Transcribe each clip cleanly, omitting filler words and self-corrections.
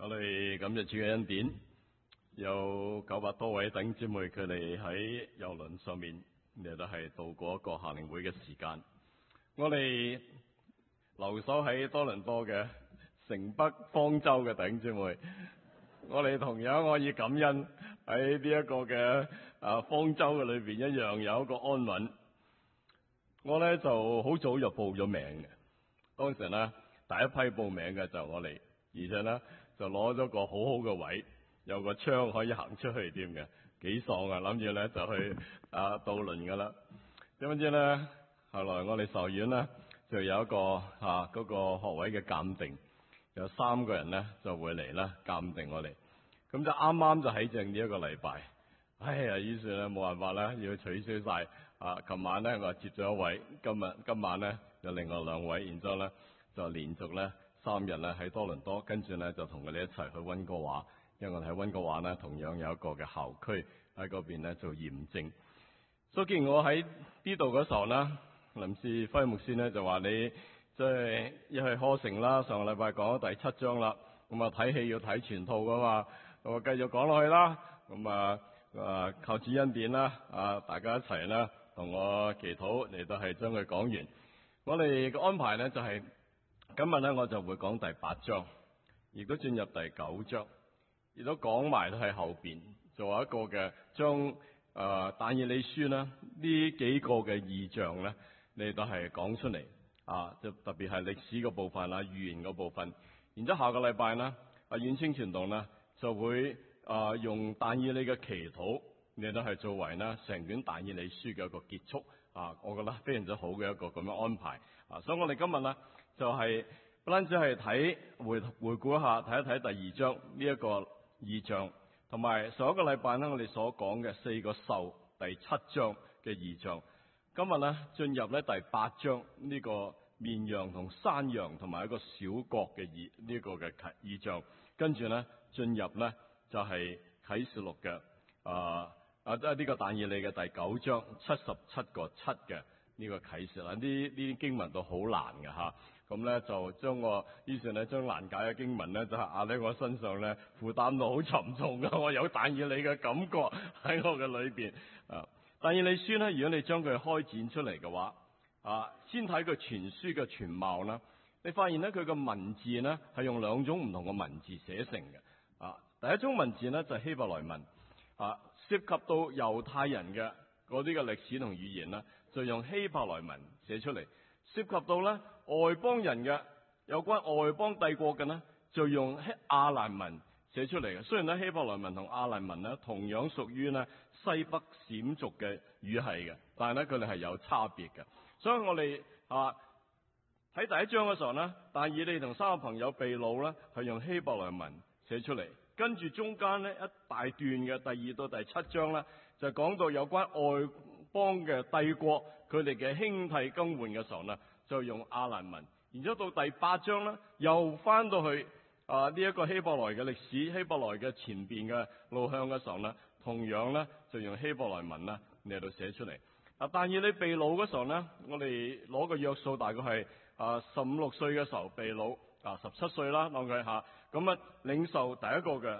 我哋感謝主嘅恩典，有900多位弟兄姊妹，佢哋喺郵輪上面，亦都係度過一個夏令會嘅時間。我哋留守喺多倫多嘅城北方舟嘅弟兄姊妹，我哋同樣可以感恩喺呢一個嘅方舟嘅裏邊一樣有一個安穩。我咧就好早就報咗名嘅，當時咧第一批報名嘅就係我哋，而且咧就攞咗個好好嘅位，有個窗可以行出去添嘅，幾爽啊！諗住咧就去渡輪噶啦。點不知咧，後來我哋受院咧就有一個嗰個學位嘅鑑定，有3個人咧就會嚟啦鑑定我哋。咁就啱啱就喺正呢一個禮拜，於是咧冇辦法啦，要取消晒。琴晚咧我接咗一位，今晚咧有另外2位，然之後咧就連續咧3日咧喺多倫多，跟住咧就同佢哋一齊去溫哥華，因為我哋喺溫哥華咧同樣有一個嘅校區喺嗰邊咧做驗證。所以既然我喺呢度嗰時候咧，林士輝牧師咧就話你即係一去課程啦，上個禮拜講咗第7章啦，咁睇戲要睇全套噶嘛，咁我繼續講落去啦，咁靠主恩典啦，大家一齊啦同我祈禱嚟到係將佢講完。我哋嘅安排咧就係今日咧我就會講第8章，亦都進入第9章，亦都講埋喺後邊做一個嘅將但以理書呢幾個嘅異象咧嚟到係講出嚟，就特別係歷史嘅部分啦、預言嘅部分。然之後下個禮拜呢，遠清傳道呢就會用但以理嘅祈禱嚟到係作為呢成卷但以理書嘅一個結束。我覺得非常之好嘅一個咁樣安排。所以我哋今日呢就係不單止係回顧一下，睇一睇第2章呢一個異象，同埋上一個禮拜呢我哋所講嘅4個獸第7章嘅異象。今日呢進入呢第8章呢個綿羊同山羊同埋一個小角嘅呢個嘅異象，跟住呢進入呢就係啟示錄嘅呢個但以理嘅第9章77個7嘅呢個啟示啦。呢啲經文都好難嘅吓，咁咧就於是咧將難解嘅經文咧就壓喺我身上咧，負擔到好沉重嘅。我有但以理嘅感覺喺我嘅裏邊。但以理書咧，如果你將佢開展出嚟嘅話，先睇佢全書嘅全貌啦，你發現咧佢嘅文字咧係用2種唔同嘅文字寫成嘅。第一種文字咧就係希伯來文。涉及到猶太人嘅嗰啲嘅歷史同語言呢，就用希伯來文寫出嚟；涉及到咧外邦人嘅有關外邦帝國嘅呢，就用亞蘭文寫出嚟嘅。雖然咧希伯來文同亞蘭文呢同樣屬於呢西北閃族嘅語系嘅，但係咧佢哋係有差別嘅。所以我哋睇第1章嘅時候呢，但以理同3個朋友被擄呢，係用希伯來文寫出嚟。跟住中間呢一大段嘅第2到第7章呢，就講到有關外邦嘅帝國佢哋嘅興替更換嘅時候呢，就用亞蘭文。然之後到第8章呢，又翻到去呢一個希伯來嘅歷史、希伯來嘅前邊嘅路向嘅時候呢，同樣呢就用希伯來文呢嚟到寫出嚟。但以理被擄嘅時候呢，我哋攞個約數大概係15、16歲嘅時候被擄，17歲啦，當佢咁領受第一個嘅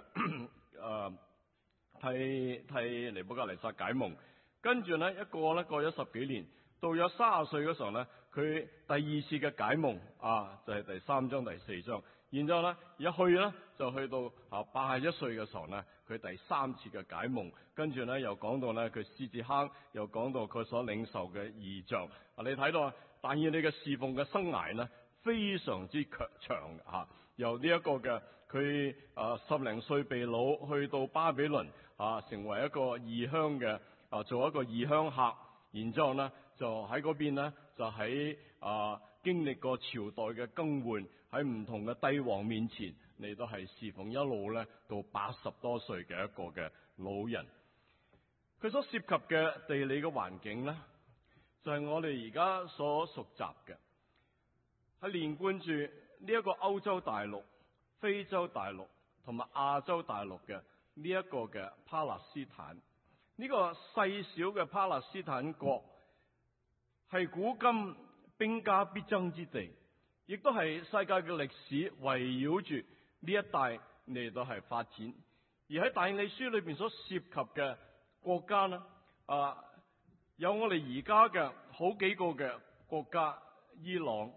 替尼布甲尼撒解夢，跟住呢一個呢過咗10幾年，到咗30歲嗰時候呢，佢第2次嘅解夢就係第3章第4章，然之後呢一去呢就去到81歲嘅時候呢，佢第3次嘅解夢，跟住呢又講到呢佢獅子坑，又講到佢所領受嘅異象。你睇到但以理嘅侍奉嘅生涯呢非常之長由呢一個嘅佢10零歲被擄去到巴比倫成為一個異鄉嘅做一個異鄉客，然之後呢就喺嗰邊呢就喺經歷過朝代嘅更換，喺唔同嘅帝王面前嚟到係侍奉一路呢到80多歲嘅一個嘅老人。佢所涉及嘅地理嘅環境呢，就係我哋而家所熟習嘅，係連貫住呢一個歐洲大陸、非洲大陸同埋亞洲大陸嘅呢一個嘅巴勒斯坦。呢個細小嘅巴勒斯坦國係古今兵家必爭之地，亦都係世界嘅歷史圍繞住呢一帶嚟到係發展。而喺但以理書裏邊所涉及嘅國家呢，有我哋而家嘅好幾個嘅國家，伊朗、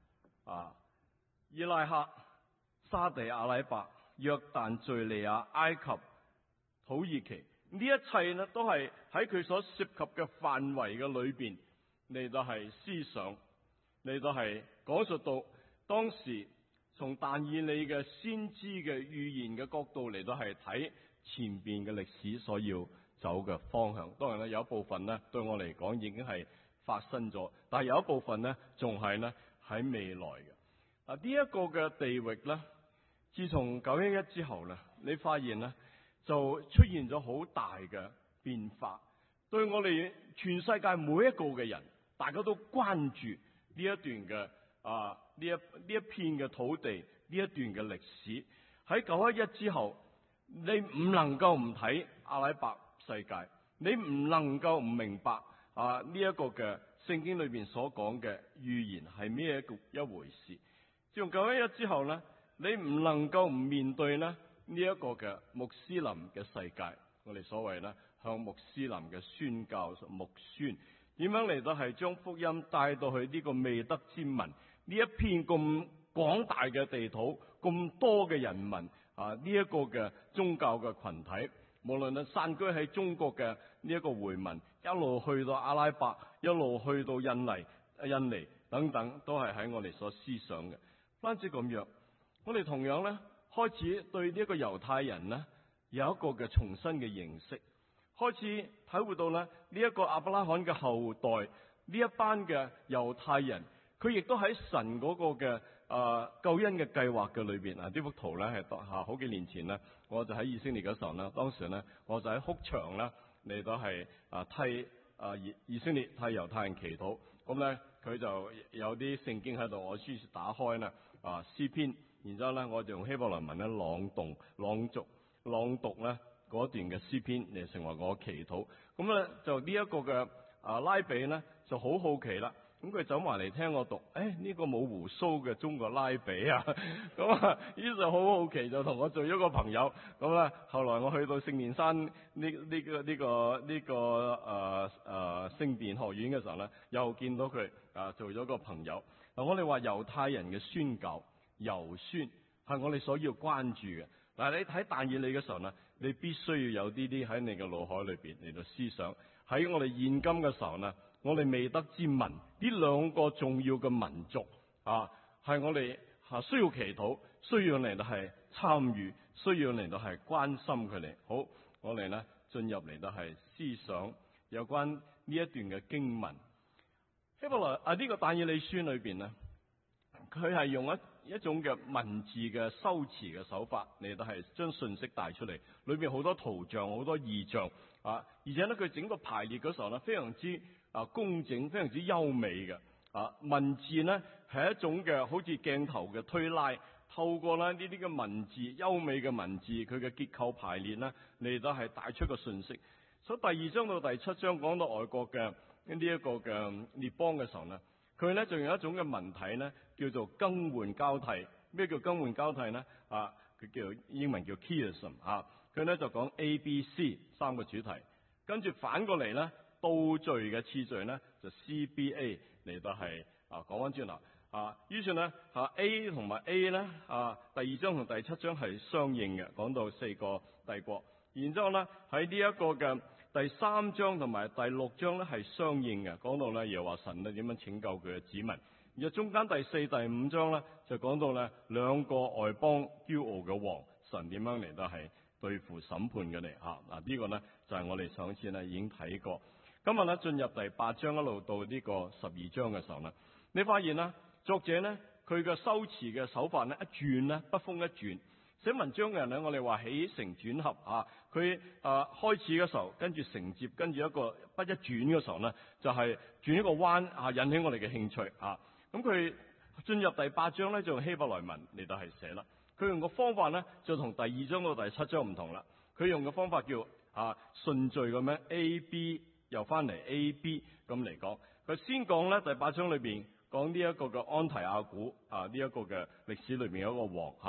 伊拉克、沙地阿拉伯、約旦、敘利亞、埃及、土耳其，呢一切呢都係喺佢所涉及嘅範圍嘅裏邊嚟到係思想，嚟到係講述到當時從但以理嘅先知嘅預言嘅角度嚟到係睇前邊嘅歷史所要走嘅方向。當然咧，有一部分呢對我嚟講已經係發生咗，但係有一部分呢仲係呢喺未來嘅。呢一個嘅地域呢，自從911之後呢，你發現呢就出現咗好大嘅變化。對我哋全世界每一個嘅人，大家都關注呢一段嘅呢一片嘅土地，呢一段嘅歷史。喺911之後，你唔能夠唔睇阿拉伯世界，你唔能夠唔明白呢一個嘅聖經裏邊所講嘅預言係咩一回事。自從911之後呢，你唔能夠唔面對呢一個嘅穆斯林嘅世界，我哋所謂呢向穆斯林嘅宣教穆宣，點樣嚟到係將福音帶到去呢個未得之民，呢一片咁廣大嘅地土，咁多嘅人民呢一個嘅宗教嘅群體，無論係散居喺中國嘅呢一個回民，一路去到阿拉伯，一路去到印尼等等，都係喺我哋所思想嘅。唔單止咁樣，我哋同樣咧開始對呢一個猶太人呢有一個嘅重新嘅認識，開始體會到咧呢一個亞伯拉罕嘅後代，呢一班嘅猶太人，佢亦都喺神嗰個嘅救恩嘅計劃嘅裏邊。呢幅圖咧係好幾年前呢，我就喺以色列嘅時候呢，當時呢我就喺哭牆啦嚟到係替以色列替猶太人祈禱。咁咧佢就有啲聖經喺度，我於是打開啦詩篇，然之後咧我就用希伯來文咧朗讀咧嗰段嘅詩篇嚟成為我祈禱。咁咧就呢一個嘅拉比咧就好好奇啦，咁佢走埋嚟聽我讀，呢個冇鬍鬚嘅中國拉比啊，咁於是好好奇就同我做咗個朋友。咁咧後來我去到聖殿山呢個聖殿學院嘅時候咧，又見到佢做咗個朋友。嗱，我哋話猶太人嘅宣教猶宣係我哋所要關注嘅。但係你睇但以理嘅時候呢，你必須要有啲喺你嘅腦海裏邊嚟到思想。喺我哋現今嘅時候呢，我哋未得之民呢兩個重要嘅民族係我哋需要祈禱，需要嚟到係參與，需要嚟到係關心佢哋。好，我哋呢進入嚟到係思想有關呢一段嘅經文。希伯來呢個但以理書裏邊呢，佢係用一種嘅文字嘅修辭嘅手法嚟到係將信息帶出嚟，裏邊好多圖像，好多意象而且呢佢整個排列嗰時候呢，非常之工整，非常之優美嘅文字呢係一種嘅好似鏡頭嘅推拉，透過呢啲嘅文字，優美嘅文字，佢嘅結構排列呢嚟到係帶出個信息。所以第2章到第7章講到外國嘅呢一個嘅列邦嘅時候呢，佢呢仲有一種嘅文體呢叫做更換交替。咩叫更換交替呢？佢叫英文叫 Chiasm 佢呢就講 A、B、C 3個主題，跟住反過嚟呢倒序嘅次序呢就 C、B、A 嚟到係講翻轉頭於是呢A 同埋 A 呢第2章同第7章係相應嘅，講到4個帝國。然之後呢喺呢一個嘅第3章同埋第6章咧係相應嘅，講到咧耶和華神咧點樣拯救佢嘅子民。而中間第4、第5章咧就講到咧兩個外邦驕傲嘅王，神點樣嚟到係對付審判嘅嚟呢個呢就係我哋上次呢已經睇過。今日呢進入第8章一路到呢個12章嘅時候呢，你發現啦作者呢佢嘅修辭嘅手法呢一轉呢筆鋒一轉。寫文章嘅人呢，我哋話起承轉合佢開始嘅時候，跟住承接，跟住一個筆一轉嘅時候呢，就係轉一個彎引起我哋嘅興趣咁佢進入第8章呢，就用希伯來文嚟到係寫啦。佢用個方法呢，就同第2章到第7章唔同啦。佢用嘅方法叫順序咁樣 A B 又翻嚟 A B 咁嚟講。佢先講呢，第8章裏邊講呢一個嘅安提阿古呢一個嘅歷史裏邊有一個王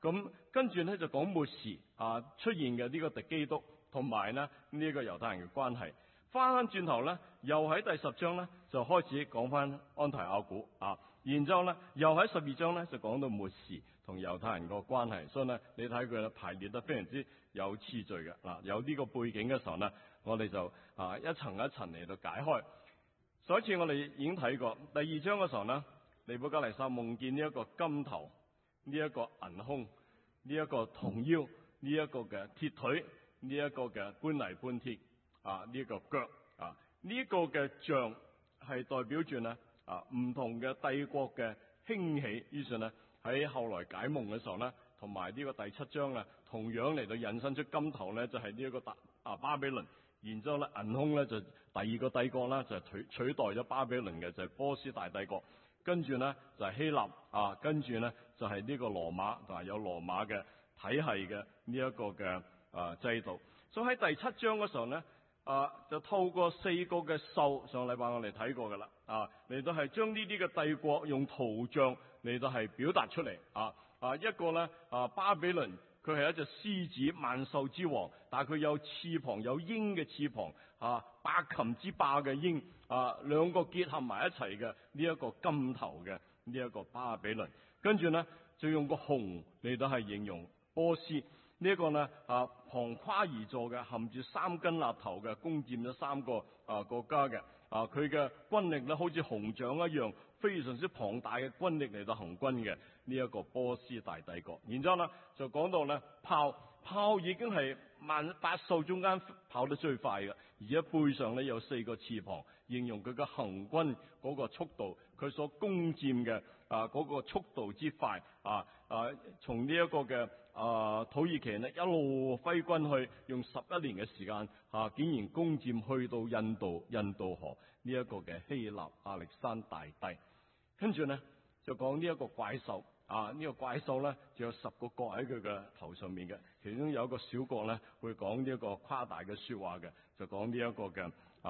咁跟住咧就講末時出現嘅呢個敵基督同埋呢個猶太人嘅關係。翻轉頭咧，又喺第10章咧就開始講翻安提阿古然之後咧又喺12章咧就講到末時同猶太人個關係。所以咧你睇佢排列得非常之有次序嘅有呢個背景嘅時候呢，我哋就一層一層嚟到解開。上一次我哋已經睇過第2章嘅時候呢，尼布甲尼撒夢見呢一個金頭，呢一個銀胸，呢一個銅腰，呢一個嘅鐵腿，呢一個嘅搬泥搬鐵呢一個腳呢一個嘅像係代表住呢唔同嘅帝國嘅興起。於是呢喺後來解夢嘅時候呢，同埋呢個第7章啊，同樣嚟到引申出金頭呢，就係呢一個巴比倫。然之後咧，銀胸咧就第2個帝國啦，就係取代咗巴比倫嘅，就係波斯大帝國。跟住咧就係希臘跟住咧就係呢個羅馬，同埋有羅馬嘅體系嘅呢一個嘅制度。所以喺第7章嗰時候咧就透過4個嘅獸，上個禮拜我哋睇過噶啦嚟到係將呢啲嘅帝國用圖像嚟到係表達出嚟一個咧巴比倫。佢係一隻獅子，萬獸之王，但係佢有翅膀，有鷹嘅翅膀霸琴之霸嘅鷹兩個結合埋一齊嘅呢一個金頭嘅呢一個巴比倫。跟住呢，就用個熊嚟到係形容波斯呢一個呢旁跨而坐嘅，含住3根肋頭嘅，攻佔咗3個國家嘅佢嘅軍力呢，好似熊掌一樣，非常之龐大嘅軍力嚟到行軍嘅呢一個波斯大帝國。然之後呢就講到呢豹已經係8獸中間跑得最快嘅，而且背上呢有4個翅膀，形容佢嘅行軍嗰個速度，佢所攻佔嘅嗰個速度之快從呢一個嘅土耳其呢一路揮軍去，用11年嘅時間竟然攻佔去到印度河呢一個嘅希臘亞歷山大帝。跟住呢就講呢一個怪獸呢個怪獸呢就有10個角喺佢嘅頭上面嘅，其中有一個小角呢會講呢一個誇大嘅說話嘅，就講呢一個嘅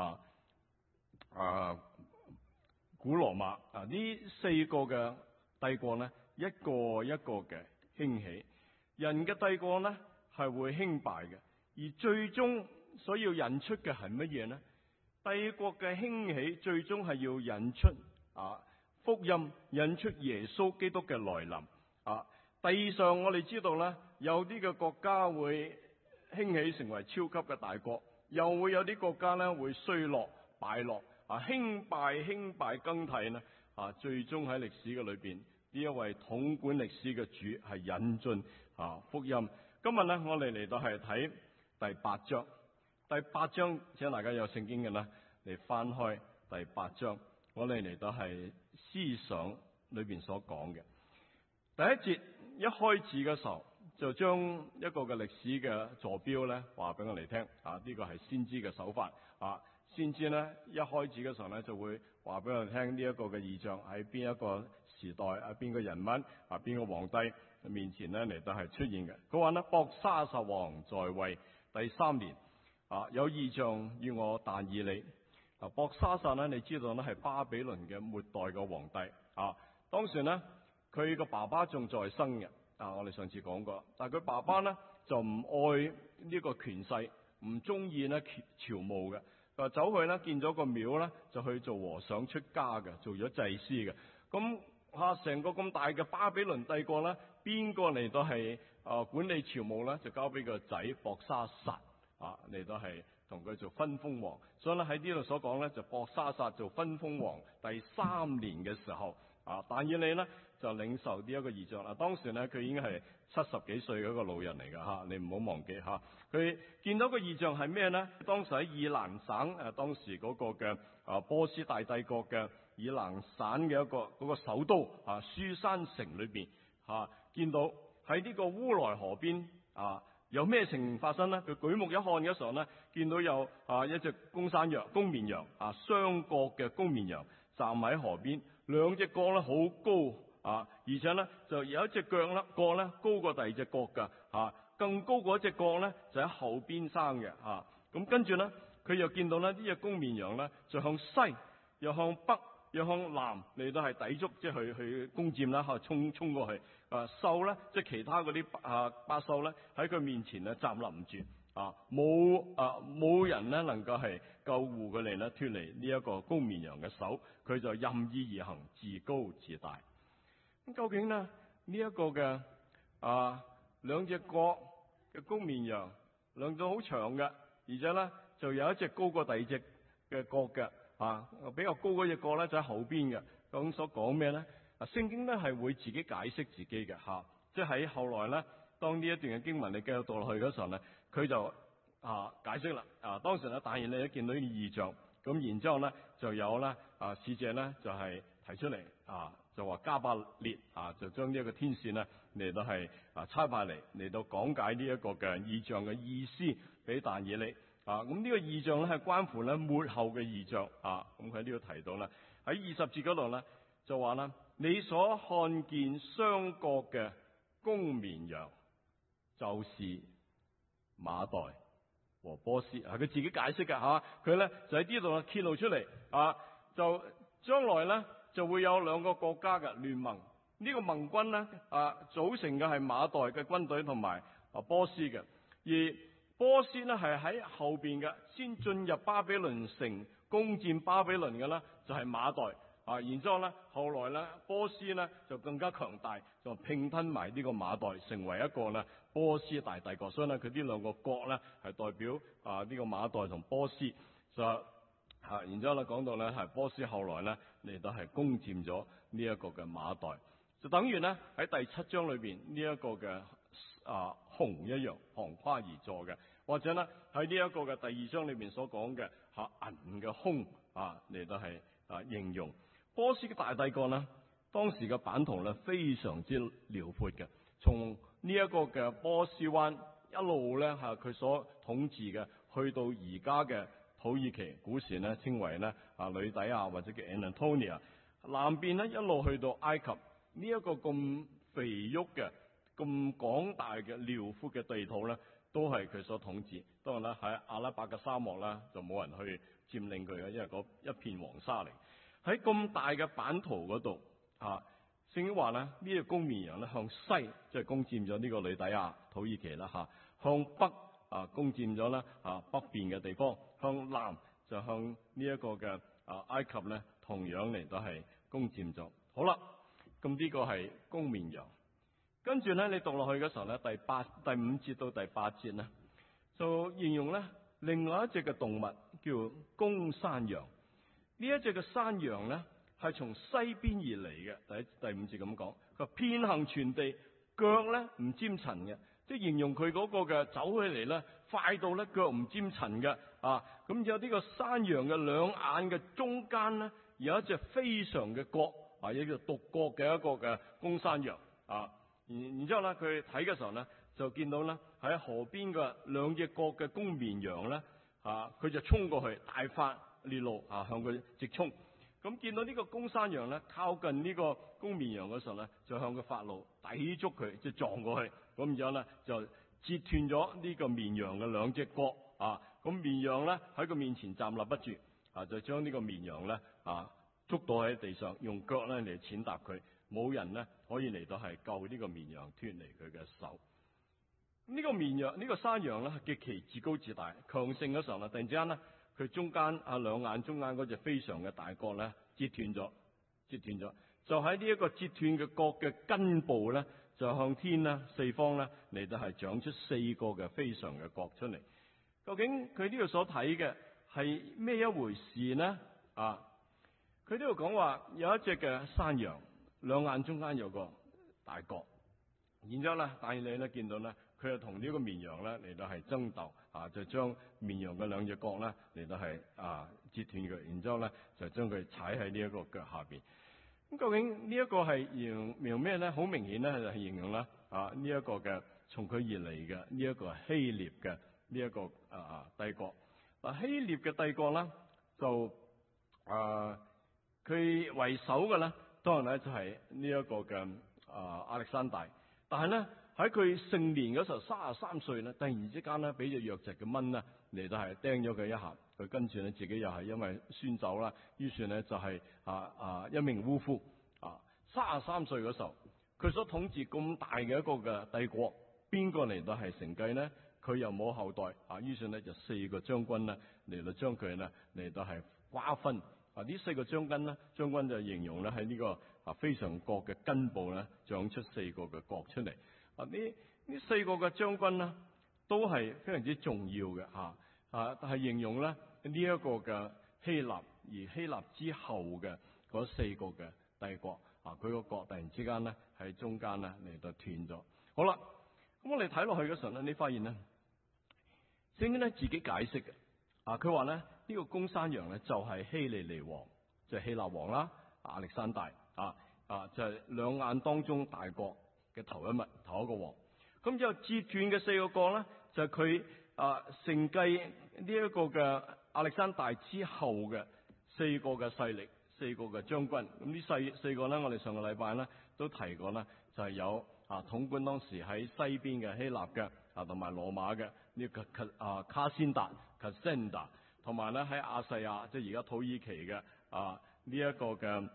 古羅馬呢4個嘅帝國呢一個一個嘅興起。人嘅帝國呢係會興敗嘅，而最終所要引出嘅係乜嘢呢？帝國嘅興起最終係要引出福音，引出耶穌基督嘅來臨地上我哋知道呢，有啲嘅國家會興起成為超級嘅大國，又會有啲國家呢會衰落敗落興敗更替呢最終喺歷史嘅裏邊，呢一位統管歷史嘅主係引進福音。今日呢，我哋嚟到係睇第8章。第8章，請大家有聖經嘅呢嚟翻開第8章，我哋嚟到係思想裏邊所講嘅第一節。一開始嘅時候就將一個嘅歷史嘅坐標呢話俾我哋聽呢個係先知嘅手法先知呢一開始嘅時候呢就會話俾我哋聽呢一個嘅異象喺邊一個時代邊個人物邊個皇帝面前呢嚟到係出現嘅。佢話呢，博沙撒王在位第3年有異象與我但以理。博沙撒呢，你知道呢係巴比倫嘅末代嘅皇帝當時呢佢個爸爸仲在生嘅我哋上次講過，但係佢爸爸呢就唔愛呢個權勢，唔中意呢朝務嘅，就走去呢建咗個廟呢，就去做和尚出家嘅，做咗祭司嘅。咁成個咁大嘅巴比倫帝國呢，邊個嚟到係管理朝務呢？就交俾個仔博沙撒嚟到係同佢做分封王。所以呢喺呢度所講呢，就博沙撒做分封王第3年嘅時候但以理呢就領受呢一個異象。當時呢佢已經係70幾歲嘅一個老人嚟㗎你唔好忘記佢見到個異象係咩呢？當時喺以蘭省當時嗰個嘅波斯大帝國嘅以蘭省嘅嗰個首都書珊城裏邊見到喺呢個烏來河邊有咩情形發生呢？佢舉目一看嘅時候呢，見到有一隻公綿羊雙角嘅公綿羊站喺河邊，兩隻角咧好高而且呢就有一隻角咧高過第二隻角噶更高過一隻角咧就喺後邊生嘅咁跟住呢佢又見到呢隻公綿羊呢就向西又向北又向南嚟到係抵觸，即係去攻佔啦，衝過去。獸咧，即係其他嗰啲百獸咧，喺佢面前咧站立唔住。冇人咧能夠係救護佢哋咧脫離呢一個公綿羊嘅手，佢就任意而行，自高自大。咁究竟呢一個嘅兩隻角嘅公綿羊，兩隻好長嘅，而且咧就有一隻高過第二隻嘅角嘅，比較高嗰隻角咧就喺後邊嘅。咁所講咩咧？聖經咧係會自己解釋自己嘅，即係喺後來咧，當呢一段嘅經文你繼續讀落去嗰時候咧，佢就解釋啦。當時咧但以理都見到啲異象，咁然之後咧就有咧使者咧就係提出嚟，就話加百列就將呢一個天使咧嚟到係差派嚟到講解呢一個嘅異象嘅意思俾但以理。咁呢個異象咧係關乎咧末後嘅異象。咁佢喺呢度提到啦，喺20節嗰度咧就話啦，你所看見雙角嘅公綿羊，就是馬代和波斯。佢自己解釋嘅，佢咧就喺呢度揭露出嚟，就將來咧就會有兩個國家嘅聯盟。呢個盟軍咧組成嘅係馬代嘅軍隊同埋波斯嘅，而波斯咧係喺後邊嘅，先進入巴比倫城攻佔巴比倫嘅啦，就係馬代。然之後咧，後來咧，波斯咧就更加強大，就併吞埋呢個馬代，成為一個咧波斯大帝國。所以咧，佢呢兩個國咧係代表呢個馬代同波斯。然之後咧講到咧係波斯後來咧嚟到係攻佔咗呢一個嘅馬代，就等於咧喺第7章裏邊呢一個嘅熊一樣橫跨而坐嘅，或者咧喺呢一個嘅第2章裏邊所講嘅銀嘅胸嚟到係形容。波斯嘅大帝國呢，當時嘅版圖咧非常之遼闊嘅，從呢一個嘅波斯灣一路咧佢所統治嘅，去到而家嘅土耳其，古時咧稱為咧呂底亞或者叫 Anatolia， 南邊咧一路去到埃及，呢一個咁肥沃嘅、咁廣大嘅遼闊嘅地土咧，都係佢所統治。當然啦，喺阿拉伯嘅沙漠啦，就冇人去佔領佢嘅，因為嗰一片黃沙嚟。喺咁大嘅版圖嗰度，聖經話咧呢個公綿羊咧向西即係攻佔咗呢個呂底亞土耳其啦，向北攻佔咗咧北邊嘅地方，向南就向呢一個嘅埃及咧同樣嚟到係攻佔咗。好啦，咁呢個係公綿羊。跟住咧你讀落去嘅時候咧，第5節到第8節咧，就形容咧另外一隻嘅動物叫公山羊。呢一隻嘅山羊咧，係從西邊而嚟嘅。第5節咁講，佢遍行全地，腳咧唔沾塵嘅，即係形容佢嗰個嘅走起嚟咧，快到咧腳唔沾塵嘅。咁有呢個山羊嘅兩眼嘅中間咧，有一隻非常嘅角，一個獨角嘅一個嘅公山羊。然之後咧，佢睇嘅時候咧，就見到咧喺河邊嘅兩隻角嘅公綿羊咧，佢就衝過去，大發烈怒向佢直衝。咁見到呢個公山羊咧靠近呢個公綿羊嘅時候咧，就向佢發怒，抵觸佢，即係撞過去。咁然之後咧就截斷咗呢個綿羊嘅兩隻角。咁綿羊咧喺佢面前站立不住，就將呢個綿羊咧捉到喺地上，用腳咧嚟踐踏佢。冇人咧可以嚟到係救呢個綿羊脫離佢嘅手。呢個綿羊呢個山羊咧係極其自高自大、強盛嘅時候咧，突然之間咧佢中間兩眼中間嗰隻非常嘅大角咧截斷咗，就喺呢一個截斷嘅角嘅根部咧，就向天咧四方咧嚟到係長出4個嘅非常嘅角出嚟。究竟佢呢度所睇嘅係咩一回事呢？佢呢度講話有一隻嘅山羊，兩眼中間有個大角，然之後咧，但以理咧見到咧，佢就同呢個綿羊咧嚟到係爭鬥，就將綿羊嘅兩隻角咧嚟到係截斷佢，然之後咧就將佢踩喺呢一個腳下邊。咁究竟呢一個係形容咩咧？好明顯咧就係形容啦呢一個嘅從佢而嚟嘅呢一個希臘嘅呢一個帝國。希臘嘅帝國咧就佢為首嘅咧，當然咧就係呢一個嘅亞歷山大。但係咧喺佢成年嗰時候，33歲咧，突然之間咧俾隻瘧疾嘅蚊咧嚟到係叮咗佢一下， 佢跟住咧自己又係因為宣酒啦，於是咧就係一命嗚呼33歲嗰時候，佢所統治咁大嘅一個嘅帝國，邊個嚟到係承繼呢？佢又冇後代於是咧就4個將軍咧嚟到將佢咧嚟到係瓜分呢4個將軍就形容咧喺呢個非常國嘅根部咧長出4個嘅國出嚟。呢4個嘅將軍呢都係非常之重要嘅但係形容咧呢一個嘅希臘，而希臘之後嘅嗰4個嘅帝國佢個國突然之間咧喺中間咧嚟到斷咗。好啦，咁我哋睇落去嘅時候咧，你發現咧聖經咧自己解釋嘅佢話咧呢個公山羊咧就係希利尼王，就係希臘王啦，亞歷山大就係兩眼當中大國嘅頭一個王。咁之後接斷嘅4個國咧就係佢承繼呢一個嘅亞歷山大之後嘅4個嘅勢力，4個嘅將軍。咁呢4個咧，我哋上個禮拜咧都提過啦，就係有統管當時喺西邊嘅希臘嘅同埋羅馬嘅呢個卡先達 Cassander， 同埋咧喺亞細亞即係而家土耳其嘅呢一個嘅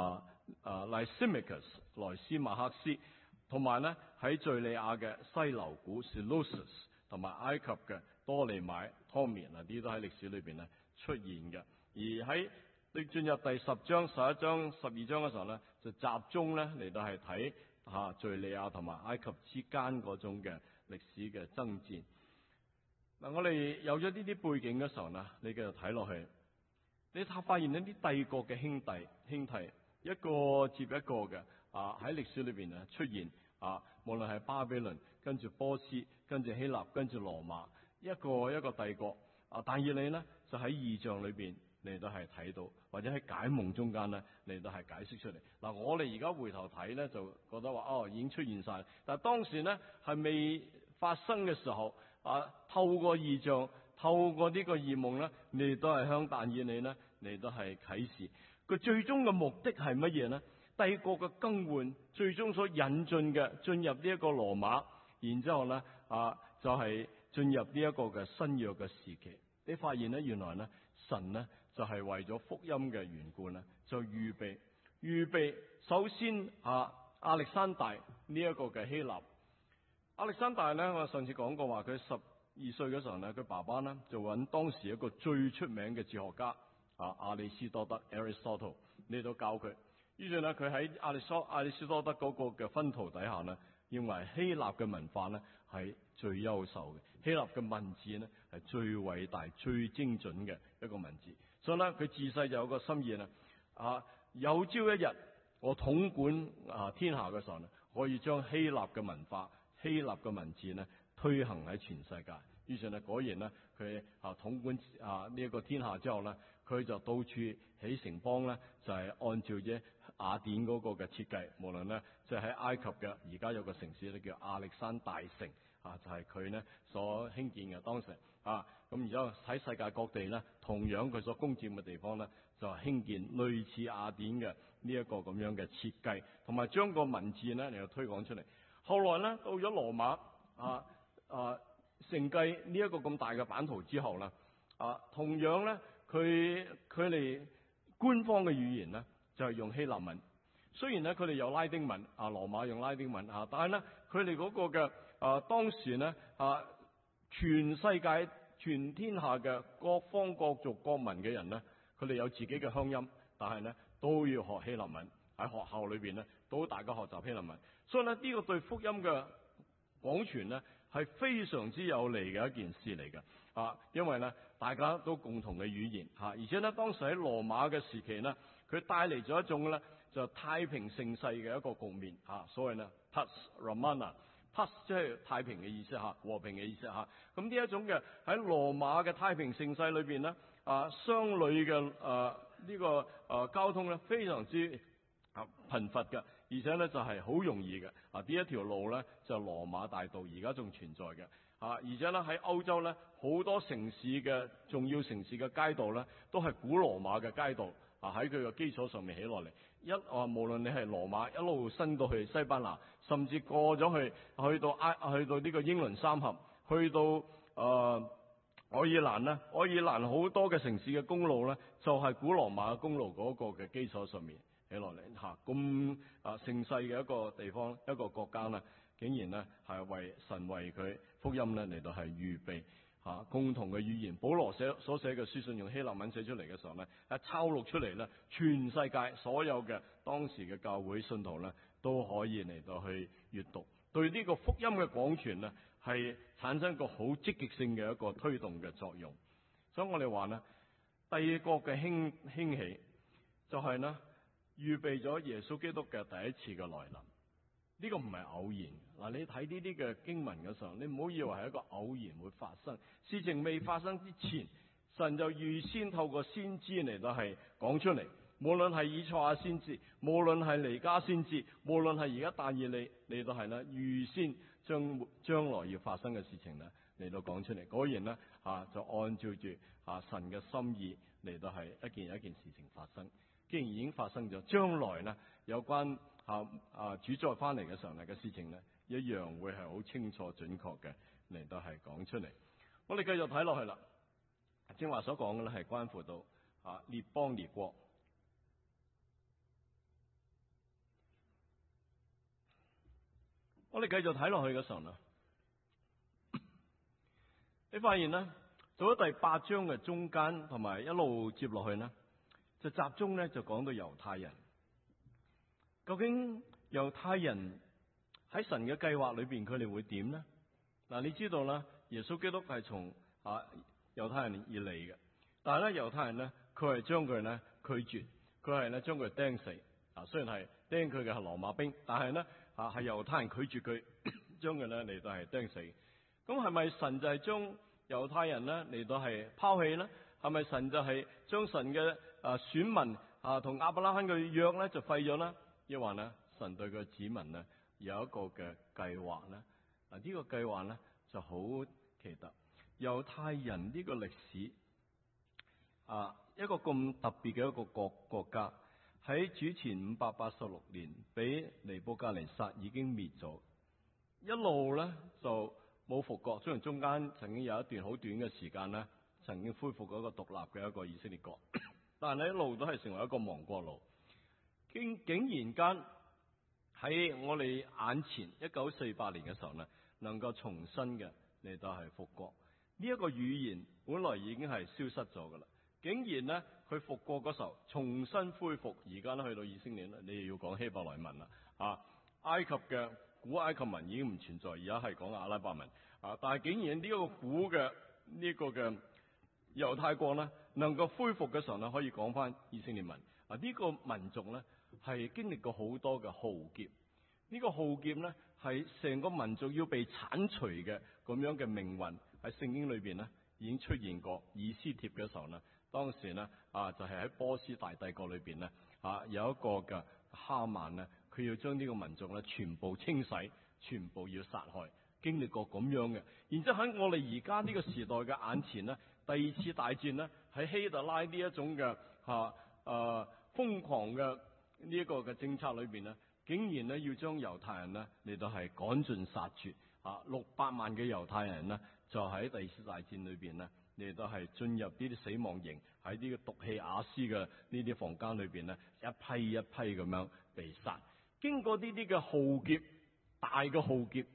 Lysimachus 萊斯馬克斯，同埋咧喺敘利亞嘅西流古 Seleucus， 同埋埃及嘅多利買 Ptolemy， 呢啲都喺歷史裏邊咧出現嘅。而喺你進入第10章、11章、12章嘅時候咧，就集中咧嚟到係睇敘利亞同埋埃及之間嗰種嘅歷史嘅爭戰。嗱，我哋有咗呢啲背景嘅時候呢，你繼續睇落去，你發現呢啲帝國嘅兄弟一個接一個嘅喺歷史裏邊出現無論係巴比倫，跟住波斯，跟住希臘，跟住羅馬，一個一個帝國但以理呢就喺異象裏邊嚟到係睇到，或者喺解夢中間呢嚟到係解釋出嚟。嗱，我哋而家回頭睇呢，就覺得話已經出現晒，但係當時呢係未發生嘅時候透過異象，透過呢個異夢呢，嚟到係向但以理呢嚟到係啟示。佢最終嘅目的係乜嘢呢？帝國嘅更換，最終所引進入呢一個羅馬，然之後呢就係進入呢一個嘅新約嘅時期。你發現呢，原來呢神呢就係為咗福音嘅緣故呢，就預備首先亞歷山大呢一個嘅希臘。亞歷山大呢，我上次講過話，佢12歲嘅時候呢，佢爸爸呢就揾當時一個最出名嘅哲學家亞里士多德 Aristotle 嚟到教佢。於是呢，佢喺亞里士多德嗰個嘅薰陶底下呢，認為希臘嘅文化呢係最優秀嘅，希臘嘅文字呢係最偉大、最精準嘅一個文字。所以呢，佢自細就有個心意有朝一日我統管天下嘅時候呢，可以將希臘嘅文化、希臘嘅文字呢推行喺全世界。於是呢，果然呢，佢統管呢一個天下之後呢，佢就到處起城邦呢，就係按照咗雅典嗰個嘅設計。無論呢，即係喺埃及嘅而家有個城市咧叫亞歷山大城就係佢呢所興建嘅當時咁然之後喺世界各地呢，同樣佢所攻佔嘅地方呢，就係興建類似雅典嘅呢一個咁樣嘅設計，同埋將個文字呢嚟到推廣出嚟。後來呢，到咗羅馬承繼呢一個咁大嘅版圖之後呢，同樣呢，佢哋官方嘅語言呢，就係用希臘文。雖然呢，佢哋有拉丁文，羅馬用拉丁文但係呢，佢哋嗰個嘅當時呢全世界全天下嘅各方各族各民嘅人呢，佢哋有自己嘅鄉音，但係呢都要學希臘文。喺學校裏邊呢，都大家學習希臘文。所以呢，呢個對福音嘅廣傳呢，係非常之有利嘅一件事嚟嘅因為呢，大家都共同嘅語言而且呢，當時喺羅馬嘅時期呢，佢帶嚟咗一種呢，就太平盛世嘅一個局面所謂呢 Pax Romana，Pax 即係太平嘅意思和平嘅意思咁呢一種嘅喺羅馬嘅太平盛世裏邊呢，商旅嘅呢個交通呢，非常之貧乏嘅，而且呢就係好容易嘅呢一條路呢，就羅馬大道，而家仲存在嘅而且呢喺歐洲呢，好多城市嘅重要城市嘅街道呢，都係古羅馬嘅街道喺佢嘅基礎上面起落嚟。無論你係羅馬一路伸到去西班牙，甚至過咗去到呢個英倫三峽，去到愛爾蘭好多嘅城市嘅公路咧，就係古羅馬公路嗰個嘅基礎上面起落嚟嚇。咁盛世嘅一個地方，一個國家咧，竟然咧係為佢福音咧嚟到係預備共同嘅語言。保羅所寫嘅書信用希臘文寫出嚟嘅時候咧，抄錄出嚟咧，全世界所有嘅當時嘅教會信徒咧都可以嚟到去閱讀，對呢個福音嘅廣傳咧係產生一個好積極性嘅一個推動嘅作用。所以我哋話咧，帝國嘅興起就係咧預備咗耶穌基督嘅第一次嘅來臨。呢個唔係偶然嗱，你睇呢啲嘅經文嘅時候，你唔好以為係一個偶然會發生，事情未發生之前，神就預先透過先知嚟到係講出嚟。無論係以賽亞先知，無論係彌迦先知，無論係而家但以理嚟到係咧預先將來要發生嘅事情咧嚟到講出嚟。果然咧就按照住神嘅心意嚟到係一件事情發生。既然已經發生咗，將來咧有關主再翻嚟嘅時候嘅事情咧，一樣會係好清楚準確嘅嚟到係講出嚟。我哋繼續睇落去啦。正話所講嘅咧係關乎到列邦列國。我哋繼續睇落去嘅時候呢，你發現呢，到咗第8章嘅中間，同埋一路接落去呢，就集中呢就講到猶太人。究竟猶太人喺神嘅計劃裏邊，佢哋會點呢？嗱，你知道啦，耶穌基督係從猶太人而嚟嘅，但係咧猶太人呢，佢係將佢呢拒絕，佢係呢將佢釘死。雖然係釘佢嘅係羅馬兵，但係呢係猶太人拒絕佢，將佢呢嚟到係釘死。咁係咪神就係將猶太人呢嚟到係拋棄呢？係咪神就係將神嘅選民同亞伯拉罕嘅約呢就廢咗呢？亦或呢神對佢嘅子民呢有一個嘅計劃呢？呢個計劃呢就好奇特。猶太人呢個歷史一個咁特別嘅一個國家。喺主前586年，俾尼布甲尼撒已經滅咗，一路咧就冇復國。雖然中間曾經有一段好短嘅時間咧，曾經恢復過一個獨立嘅一個以色列國，但係一路都係成為一個亡國奴。竟然間喺我哋眼前1948年嘅時候呢，能夠重新嘅嚟到係復國。呢一個語言本來已經係消失咗噶啦。竟然咧，佢復國嗰時候重新恢復，而家咧去到以色列咧，你又要講希伯來文啦。埃及嘅古埃及文已經唔存在，而家係講阿拉伯文。但係竟然呢個古嘅呢個嘅猶太國咧，能夠恢復嘅時候咧，可以講翻以色列文。呢個民族咧係經歷過好多嘅浩劫。呢個浩劫咧係成個民族要被剷除嘅咁樣嘅命運，喺聖經裏邊咧已經出現過。以斯帖嘅時候呢。當時呢，就係喺波斯大帝國裏邊呢，有一個嘅哈曼呢，佢要將呢個民族呢全部清洗，全部要殺害，經歷過咁樣嘅。然之後喺我哋而家呢個時代嘅眼前呢，第二次大戰呢，喺希特拉呢一種嘅瘋狂嘅呢一個嘅政策裏邊呢，竟然呢要將猶太人呢嚟到係趕盡殺絕，600萬嘅猶太人呢，就喺第二次大戰裏邊呢。你都係進入呢啲死亡營，喺呢個毒氣瓦斯嘅呢啲房間裏邊咧，一批一批咁樣被殺。經過呢啲嘅浩劫，大嘅浩劫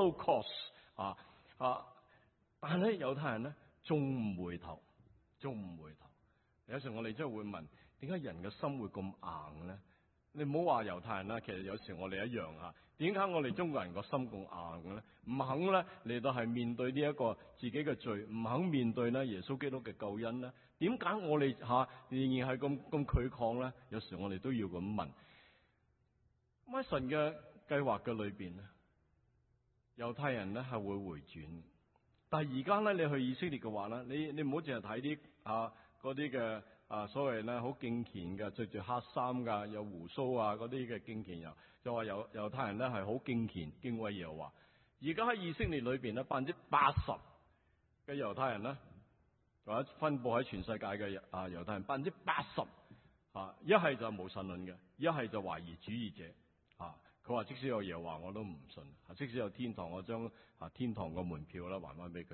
Holocaust 但係咧猶太人咧仲唔回頭，仲唔回頭。有時我哋真係會問，點解人嘅心會咁硬咧？你唔好話猶太人啦，其實有時我哋一樣嚇。點解我哋中國人個心咁硬嘅咧？唔肯咧嚟到係面對呢一個自己嘅罪，唔肯面對咧耶穌基督嘅救恩咧？點解我哋仍然係咁拒抗咧？有時我哋都要咁問。咁喺神嘅計劃嘅裏邊咧，猶太人咧係會回轉。但係而家咧你去以色列嘅話咧，你唔好淨係睇啲嗰啲嘅。所謂咧好敬虔嘅，着住黑衫噶，有鬍鬚嗰啲嘅敬虔人，就話猶太人咧係好敬虔敬畏耶和華。而家喺以色列裏邊咧，80%嘅猶太人咧，或者分布喺全世界嘅猶太人80%一係就無神論嘅，一係就懷疑主義者。佢話即使有耶和華我都唔信，即使有天堂，我將天堂個門票啦還翻俾佢。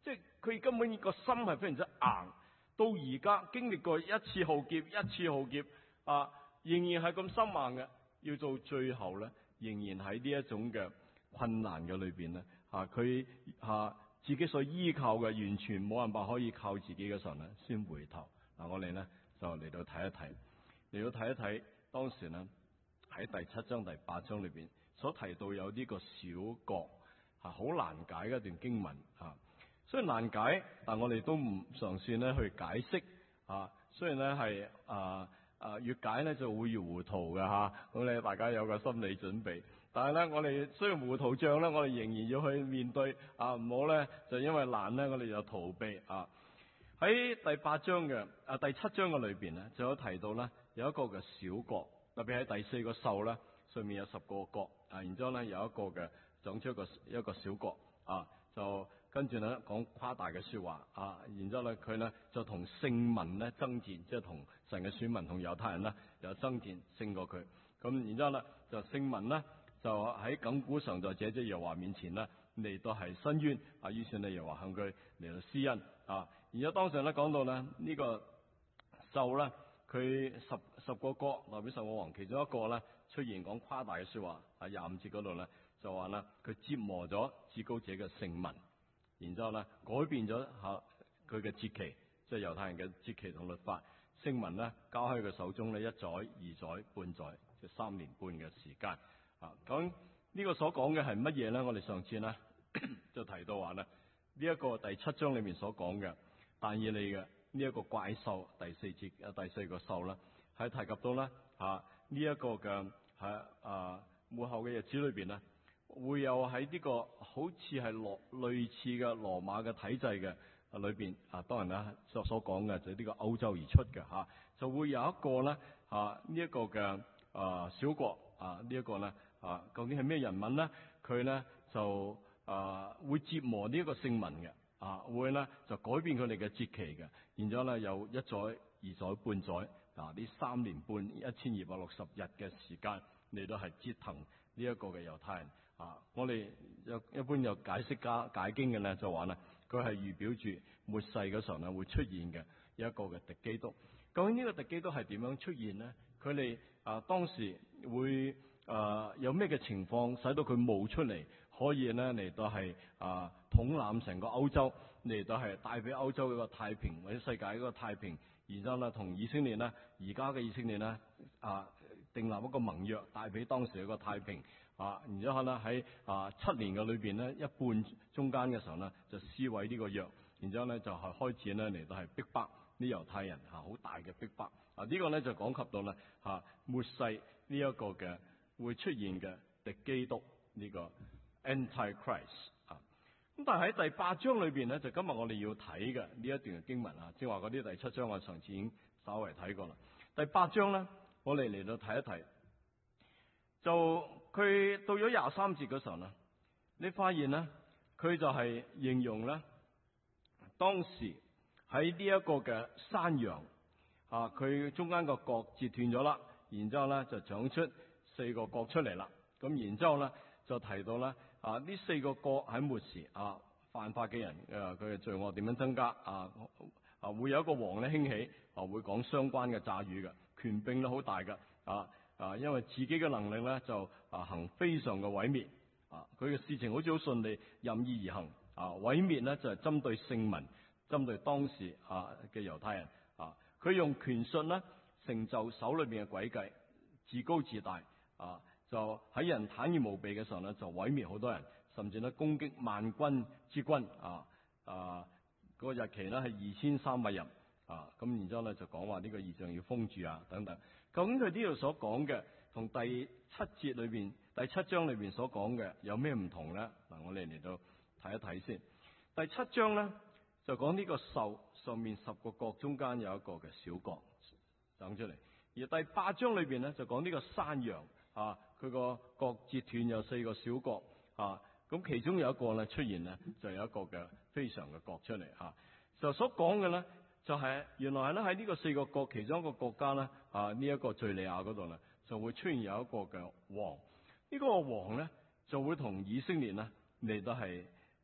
即係佢根本個心係非常之硬。到而家經歷過一次浩劫一次浩劫仍然係咁心硬嘅，要到最後咧，仍然喺呢一種嘅困難嘅裏邊咧，佢自己所依靠嘅完全冇辦法可以靠自己嘅時候咧，先回頭。我哋咧就嚟到睇一睇當時咧喺第7章第8章裏邊所提到有呢個小國好難解嘅一段經文雖然難解，但我哋都唔嘗試咧去解釋雖然咧係越解咧就會越糊塗嘅咁咧大家有個心理準備。但係咧我哋雖然糊塗賬咧，我哋仍然要去面對唔好咧就因為難咧我哋就逃避喺第8章嘅第7章嘅裏邊咧，就有提到咧有一個嘅小國，特別喺第4個獸咧上面有10個國然之後咧有一個嘅長出一個小國就跟住咧講誇大嘅說話然之後咧佢咧就同聖民咧爭戰，即係同神嘅選民同猶太人咧有爭戰勝過佢。咁然之後咧就聖民咧就喺亙古常在者即耶和華面前咧嚟到係申冤於是咧耶和華向佢嚟到施恩然之後當時咧講到咧呢個獸咧佢十個國代表10個王，其中一個咧出現講誇大嘅說話25節嗰度咧就話咧佢折磨咗至高者嘅聖民，然之後咧改變咗佢嘅節期，即係猶太人嘅節期同律法，聖民咧交喺佢手中咧1載2載半載，即係3年半嘅時間咁呢個所講嘅係乜嘢咧？我哋上次咧就提到話咧呢一個第7章裏面所講嘅但以理嘅呢一個怪獸第4節第4個獸咧係提及到咧呢一個嘅末後嘅日子裏邊咧會有喺呢個好似係類似嘅羅馬嘅體制嘅裏邊當然啦所講嘅就係呢個歐洲而出嘅就會有一個咧呢一個嘅小國呢一個咧究竟係咩人物咧？佢咧就會折磨呢一個聖民嘅會咧就改變佢哋嘅節期嘅，然之後咧有1載2載半載呢3年半1260日嘅時間嚟到係折騰呢一個嘅猶太人我哋一般有解釋解經嘅咧就話咧佢係預表住末世嗰時候咧會出現嘅一個嘅敵基督。究竟呢個敵基督係點樣出現咧？佢哋當時會有咩嘅情況使到佢冒出嚟，可以咧嚟到係統攬成個歐洲，嚟到係帶俾歐洲一個太平或者世界一個太平，然之後咧同以色列咧而家嘅以色列咧訂立一個盟約，帶俾當時一個太平然之後咧喺7年嘅裏邊咧一半中間嘅時候咧就撕毀呢個約，然之後咧就係開始咧嚟到係逼迫啲猶太人好大嘅逼迫呢個咧就講及到咧末世呢一個嘅會出現嘅敵基督呢個 Antichrist 咁但係喺第8章裏邊咧就今日我哋要睇嘅呢一段嘅經文即係話嗰啲第7章我上次已經稍微睇過啦。第8章咧我哋嚟到睇一睇，就佢到咗23節嗰時候呢，你發現咧佢就係形容咧當時喺呢一個嘅山羊佢中間個角截斷咗啦，然之後咧就長出4個角出嚟啦。咁然之後咧就提到咧呢4個角喺末時犯法嘅人佢嘅罪惡點樣增加會有一個王咧興起會講相關嘅詐語嘅權柄都好大嘅因為自己嘅能力咧就行非常嘅毀滅佢嘅事情好似好順利任意而行毀滅咧就係針對聖民，針對當時嘅猶太人佢用權術咧成就手裏邊嘅詭計，自高自大就喺人坦然無備嘅時候咧就毀滅好多人，甚至咧攻擊萬軍之軍個日期咧係2300日咁然之後咧就講話呢個異象要封住等等。究竟佢呢度所講嘅同第7節裏邊第7章裏邊所講嘅有咩唔同咧？我哋嚟到睇一睇先。第7章咧就講呢個獸上面10個角中間有一個嘅小角長出嚟，而第8章裏邊咧就講呢個山羊佢個角截斷有4個小角咁其中有一個咧出現咧就有一個嘅非常嘅角出嚟就所講嘅咧就係原來咧喺呢個4個角其中一個國家咧呢一個敘利亞嗰度咧就會出現有一個嘅王，呢個王咧就會同以色列咧嚟到係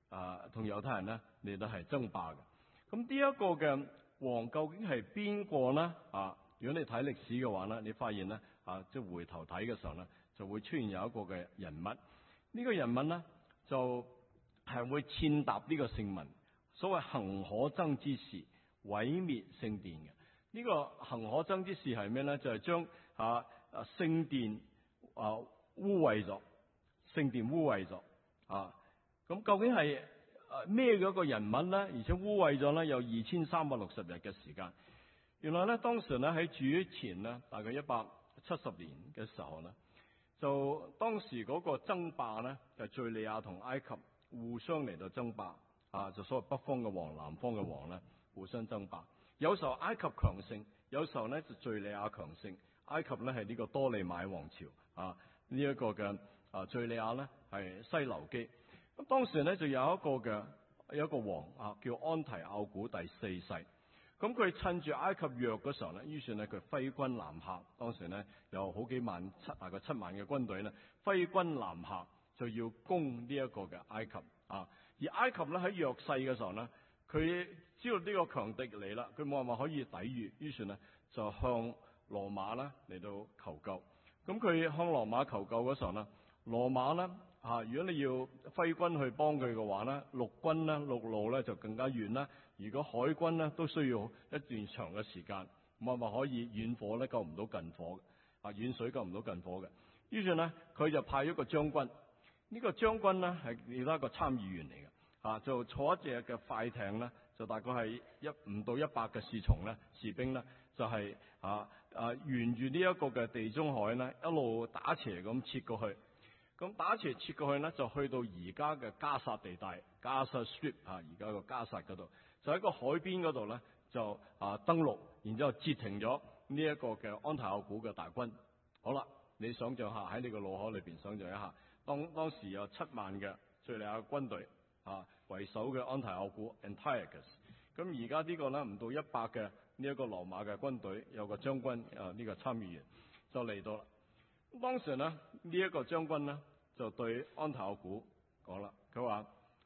同猶太人咧嚟到係爭霸嘅。咁呢一個嘅王究竟係邊個呢？如果你睇歷史嘅話咧，你發現咧即係回頭睇嘅時候咧，就會出現有一個嘅人物。呢個人物咧就係會踐踏呢個聖民，所謂行可憎之事，毀滅聖殿嘅。呢個行可憎之事係咩咧？就係將聖殿污穢咗，聖殿污穢咗咁究竟係咩嘅一個人物咧？而且污穢咗咧有2360日嘅時間。原來咧當時咧喺主前咧大概170年嘅時候咧，就當時嗰個爭霸咧就係敘利亞同埃及互相嚟到爭霸就所謂北方嘅王、南方嘅王咧互相爭霸。有時候埃及強盛，有時候咧就敘利亞強盛。埃及咧係呢個多利買王朝呢一個嘅敘利亞咧係西流基。咁當時咧就有一個王叫安提奧古第4世。咁佢趁住埃及弱嗰時候咧，於是咧佢揮軍南下。當時咧有好幾萬大概7萬嘅軍隊咧揮軍南下，就要攻呢一個嘅埃及而埃及咧喺弱勢嘅時候咧，佢知道呢個強敵嚟啦，佢冇辦法可以抵禦，於是咧就向羅馬咧嚟到求救。咁佢向羅馬求救嗰時候咧，羅馬咧如果你要揮軍去幫佢嘅話咧，陸軍咧陸路咧就更加遠啦。如果海軍咧都需要一段長嘅時間，冇辦法可以遠火咧救唔到近火遠水救唔到近火嘅。於是咧佢就派一個將軍，呢個將軍咧係另一個參議員嚟嘅就坐一隻嘅快艇咧，就大概係唔到100嘅士兵咧，就係沿住呢一個嘅地中海咧一路打斜咁切過去。咁打斜切過去咧，就去到而家嘅加薩地帶，加薩 Strip 而家個加薩嗰度，就喺個海邊嗰度咧，就登陸，然之後截停咗呢一個嘅安提奧古嘅大軍。好啦，你想象下喺你個腦海裏邊想象一下，當時有7萬嘅敘利亞軍隊為首嘅安提奧古 Antiochus。咁而家呢個咧唔到100嘅呢一個羅馬嘅軍隊，有個將軍呢個參議員就嚟到啦。當時咧呢一個將軍咧就對安提奧古講啦，佢話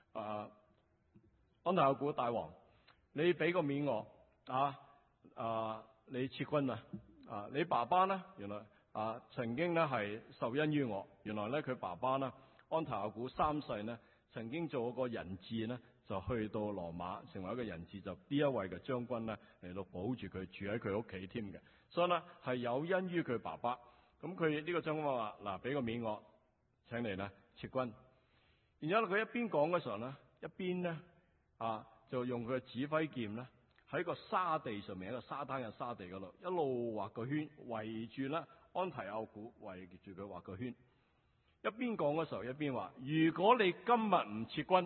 安提奧古大王，你俾個面我你撤軍你爸爸咧原來曾經咧係受恩於我。原來咧佢爸爸咧安提奧古3世咧曾經做過人質咧，就去到羅馬成為一個人質，就呢一位嘅將軍咧嚟到保住佢，住喺佢屋企添嘅，所以咧係有恩於佢爸爸。咁佢呢個將軍話嗱，俾個面我，請你咧撤軍。然之後佢一邊講嘅時候咧，一邊咧就用佢嘅指揮劍咧喺個沙地上面，一個沙灘嘅沙地嗰度一路畫個圈，圍住咧安提奧古，圍住佢畫個圈。一邊講嘅時候一邊話，如果你今日唔撤軍，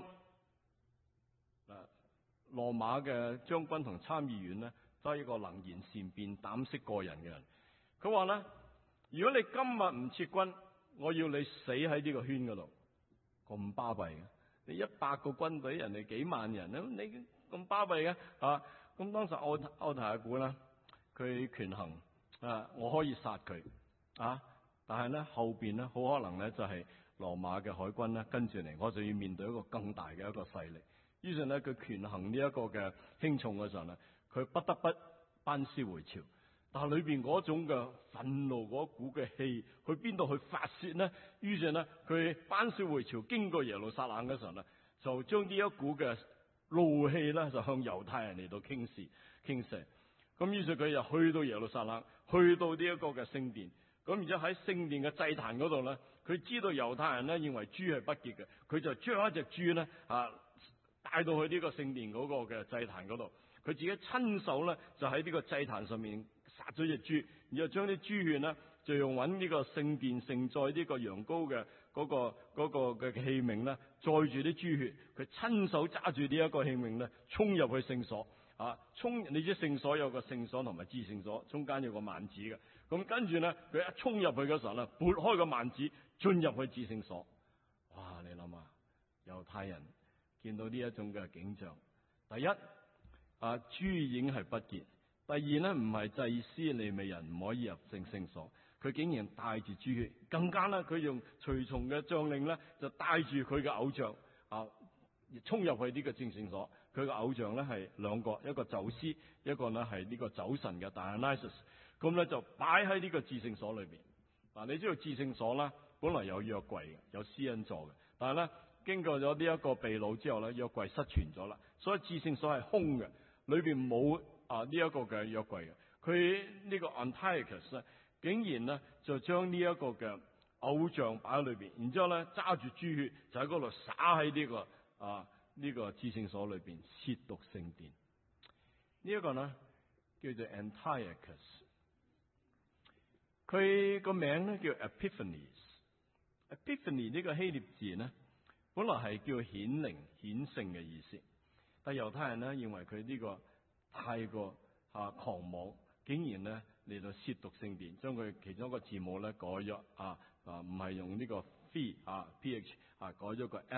羅馬嘅將軍同參議員咧都係一個能言善辯、膽識過人嘅人。佢話咧，如果你今日唔撤軍，我要你死喺呢個圈嗰度。咁巴閉嘅，你100個軍隊，人哋幾萬人，你咁巴閉嘅咁當時安提奧古咧，佢權衡我可以殺佢但係咧後邊咧好可能咧就係羅馬嘅海軍咧跟住嚟，我就要面對一個更大嘅一個勢力。於是咧佢權衡呢一個嘅輕重嘅時候咧，佢不得不班師回朝。但係裏邊嗰種嘅憤怒嗰股嘅氣，去邊度去發泄呢？於是呢，佢班師回朝，經過耶路撒冷嘅時候呢，就將呢一股嘅怒氣咧，就向猶太人嚟到傾瀉。咁於是佢就去到耶路撒冷，去到呢一個嘅聖殿。咁然之後喺聖殿嘅祭壇嗰度呢，佢知道猶太人呢認為豬係不潔嘅，佢就將一隻豬呢帶到去呢個聖殿嗰個嘅祭壇嗰度。佢自己親手咧就喺呢個祭壇上面殺咗隻豬，然後將啲豬血呢就用揾呢個聖殿盛載呢個羊羔嘅嗰個嘅器皿咧載住啲豬血，佢親手揸住呢一個器皿咧衝入去聖所你知聖所有個聖所同埋至聖所中間有個幔子嘅，咁跟住咧佢一衝入去嘅時候咧撥開個幔子進入去至聖所。哇！你諗下，猶太人見到呢一種嘅景象，第一豬已經係不潔，第二咧唔係祭司利未人唔可以入聖所，佢竟然帶住豬血，更加咧佢用隨從嘅將領咧就帶住佢嘅偶像衝入去呢個至聖所，佢嘅偶像咧係兩個，一個宙斯，一個呢係呢個酒神嘅 Dionysus， 咁咧就擺喺呢個至聖所裏邊。嗱，你知道至聖所咧本來有約櫃嘅，有施恩座嘅，但係咧經過咗呢一個被擄之後咧，約櫃失傳咗啦，所以至聖所係空嘅，裏邊冇呢一個嘅約櫃嘅。佢呢個 Antiochus 咧，竟然咧就將呢一個嘅偶像擺喺裏邊，然之後咧揸住豬血就喺嗰度灑喺呢個呢個至聖所裏邊，褻瀆聖殿。呢一個呢叫做 Antiochus， 佢個名咧叫 Epiphanes。Epiphany 呢個希臘字呢，本來係叫顯靈顯聖嘅意思，但猶太人呢認為佢呢個太過狂妄，竟然呢嚟到褻瀆聖殿，將佢其中一個字母咧改咗唔係用呢個 ph 改咗個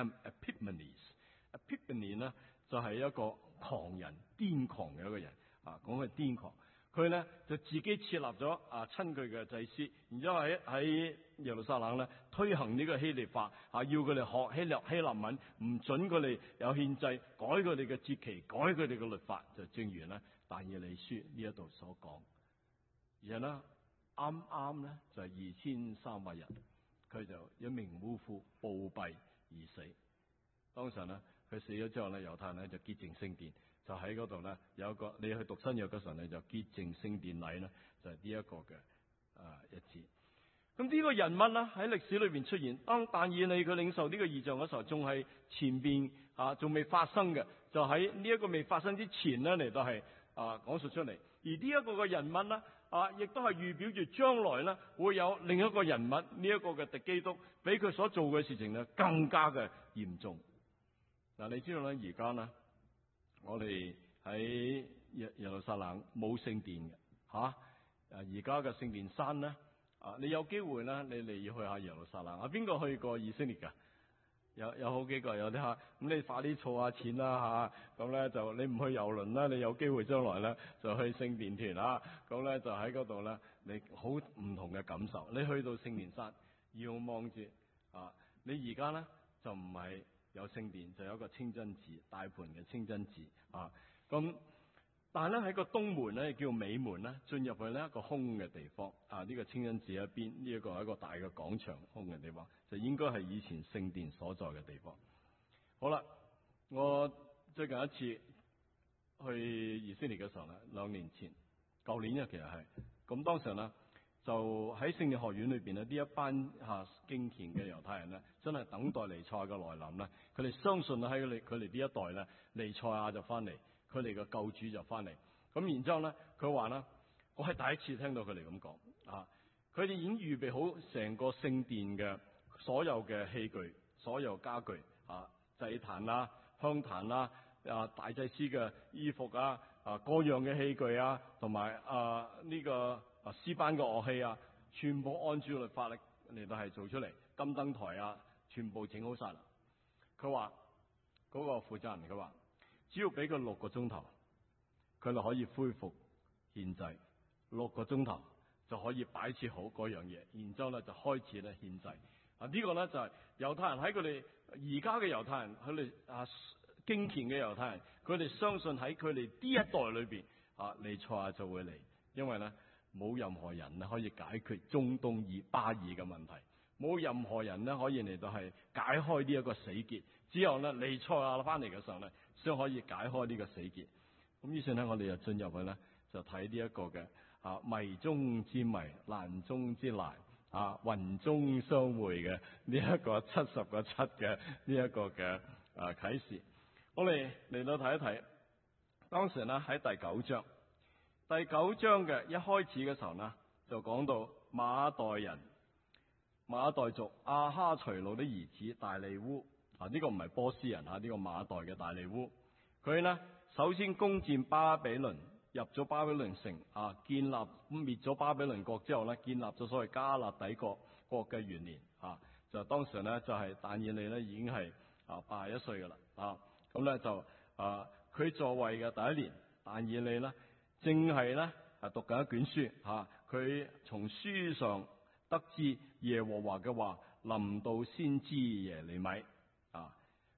Epiphanies。Epiphany 呢就係一個狂人，癲狂嘅一個人講佢癲狂，佢咧就自己設立咗親佢嘅祭司，然之後喺耶路撒冷咧推行呢個希臘化要佢哋學希臘文，唔准佢哋有獻祭，改佢哋嘅節期，改佢哋嘅律法，就正如咧但以理書呢一度所講。而呢啱啱咧就係2300人，佢就一命嗚呼暴斃而死。當時呢佢死咗之後咧，猶太人咧就潔淨聖殿，就喺嗰度咧有一個，你去讀新約嗰時候咧就潔淨聖殿禮咧，就係呢一個嘅日子。咁呢個人物咧喺歷史裏邊出現，當但以理佢領受呢個異象嘅時候，仲係前邊仲未發生嘅，就喺呢一個未發生之前咧嚟到係講述出嚟。而呢一個嘅人物咧亦都係預表住將來咧會有另一個人物，呢一個嘅敵基督，比佢所做嘅事情咧更加嘅嚴重。嗱，你知道咧而家咧我哋喺耶路撒冷冇聖殿嘅而家嘅聖殿山咧你有機會咧，你哋要去下耶路撒冷。邊個去過以色列㗎？有好幾個，有啲咁你快啲儲下錢啦咁咧就你唔去遊輪啦，你有機會將來咧就去聖殿團咁咧就喺嗰度咧，你好唔同嘅感受。你去到聖殿山，要望住你而家咧就唔係有聖殿，就有一個清真寺，大盤嘅清真寺咁。但係咧喺個東門咧叫美門咧，進入去呢一個空嘅地方呢個清真寺一邊，呢一個係一個大嘅廣場，空嘅地方就應該係以前聖殿所在嘅地方。好啦，我最近一次去以色列嘅時候咧，2年前，舊年其實係咁，當時呢就喺聖殿學院裏邊呢，呢一班敬虔嘅猶太人呢，真係等待彌賽亞嘅來臨咧，佢哋相信喺佢哋呢一代咧，彌賽亞就翻嚟。佢哋嘅救主就翻嚟，咁然之後咧，佢話咧，我係第一次聽到佢哋咁講佢哋已經預備好成個聖殿嘅所有嘅器具、所有家具祭壇啦、香壇啦、大祭司嘅衣服各樣嘅器具同埋呢個詩班嘅樂器全部按住律法嚟到係做出嚟，金燈台全部整好晒啦。佢話嗰個負責人佢話，只要俾佢6個鐘頭，佢就可以恢復獻祭。6個鐘頭就可以擺設好嗰樣嘢，然之後咧就開始咧獻祭。呢個咧就係猶太人喺佢哋而家嘅猶太人，佢哋敬虔嘅猶太人，佢哋相信喺佢哋呢一代裏邊彌賽亞就會嚟，因為咧冇任何人咧可以解決中東以巴爾嘅問題，冇任何人咧可以嚟到係解開呢一個死結，只有咧彌賽亞翻嚟嘅時候咧，先可以解開呢個死結。咁於是咧，我哋就進入去咧，就睇呢一個嘅迷中之迷，難中之難雲中相會嘅呢一個70個7嘅呢一個嘅啟示。我哋嚟到睇一睇，當時咧喺第9章嘅一開始嘅時候呢，就講到馬代人馬代族亞哈隨魯的兒子大利烏呢個唔係波斯人呢個馬代嘅大利烏，佢呢首先攻佔巴比倫，入咗巴比倫城建立滅咗巴比倫國之後呢，建立咗所謂加勒底國嘅元年就當時呢就係但以理呢已經係81歲噶啦咁咧就佢座位嘅第一年，但以理呢正係呢讀緊一卷書佢從書上得知耶和華嘅話臨到先知耶利米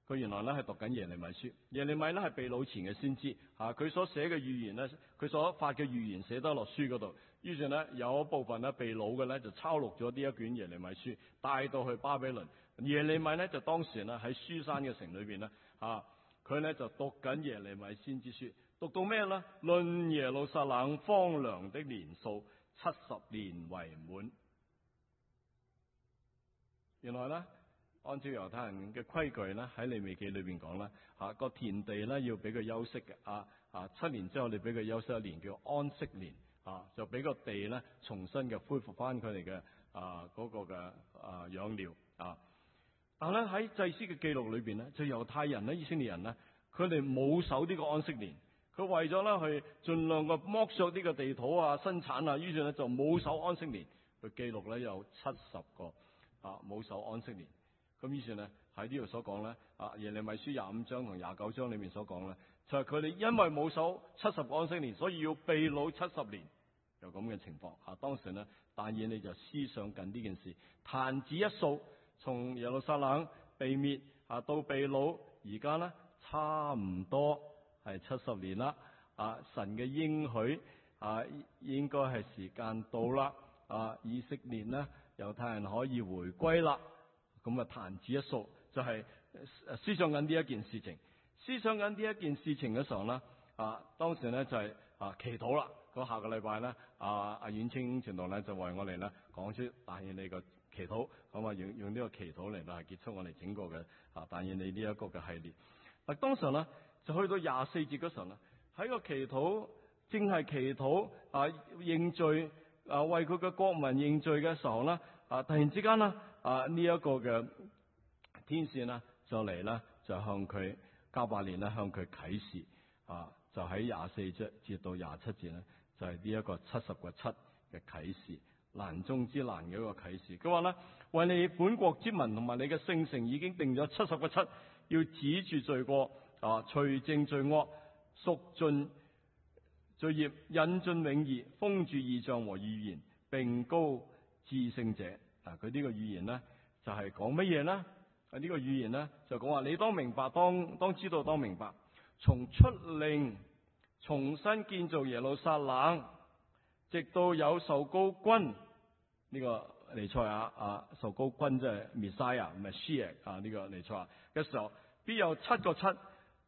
佢原來咧係讀緊耶利米書。耶利米咧係被擄前嘅先知，佢所寫嘅預言咧，佢所發嘅預言寫得落書嗰度。於是咧有一部分咧被擄嘅咧就抄錄咗呢一卷耶利米書，帶到去巴比倫。耶利米咧就當時咧喺書珊嘅城裏邊咧，佢咧就讀緊耶利米先知書，讀到咩咧？論耶路撒冷荒涼的年數70年為滿。原來咧，按照猶太人嘅規矩咧，喺利未記裏邊講咧，個田地咧要俾佢休息嘅，7年之後你俾佢休息1年，叫安息年，就俾個地咧重新嘅恢復翻佢哋嘅嗰個嘅養料啊。但係咧喺祭司嘅記錄裏邊咧，就猶太人咧、以色列人咧，佢哋冇守呢個安息年，佢為咗咧去盡量嘅剝削呢個地土生產於是咧就冇守安息年。佢記錄咧有70個冇守安息年。咁於是咧喺呢度所講咧，耶利米書25章同29章裏面所講咧，就係佢哋因為冇守70個安息年，所以要被擄70年，有咁嘅情況。當時咧，但以理就思想緊呢件事，彈指一掃，從耶路撒冷被滅到被擄，而家咧差唔多係70年啦。神嘅應許應該係時間到啦。以色列咧，猶太人可以回歸啦。咁彈指一掃，就係思想緊呢一件事情。思想緊呢一件事情嘅時候咧，當時咧就係祈禱啦。下個禮拜咧，阿遠清傳道咧就為我哋咧講出但以理個祈禱，咁用呢個祈禱嚟到係結束我哋整個嘅但以理呢一個嘅系列。嗱，當時咧就去到24節嗰時候咧，喺個祈禱正係祈禱認罪為佢嘅國民認罪嘅時候咧，突然之間咧呢一個嘅天使咧就嚟咧就向佢加百列咧向佢啟示，就喺24節到27節咧就係呢一個70個7嘅啟示，難中之難嘅一個啟示。佢話咧，為你本國之民同埋你嘅聖城已經定咗70個7，要止住罪過，除淨罪惡，贖盡罪孽，引進永義，封住異象和預言，並高至聖者。佢呢個預言咧就係講乜嘢咧？呢個預言咧就講話你當明白，當知道，當明白，從出令重新建造耶路撒冷，直到有受膏君呢個彌賽亞受膏君即係 Messiah 呢個彌賽亞嘅時候，必有7個7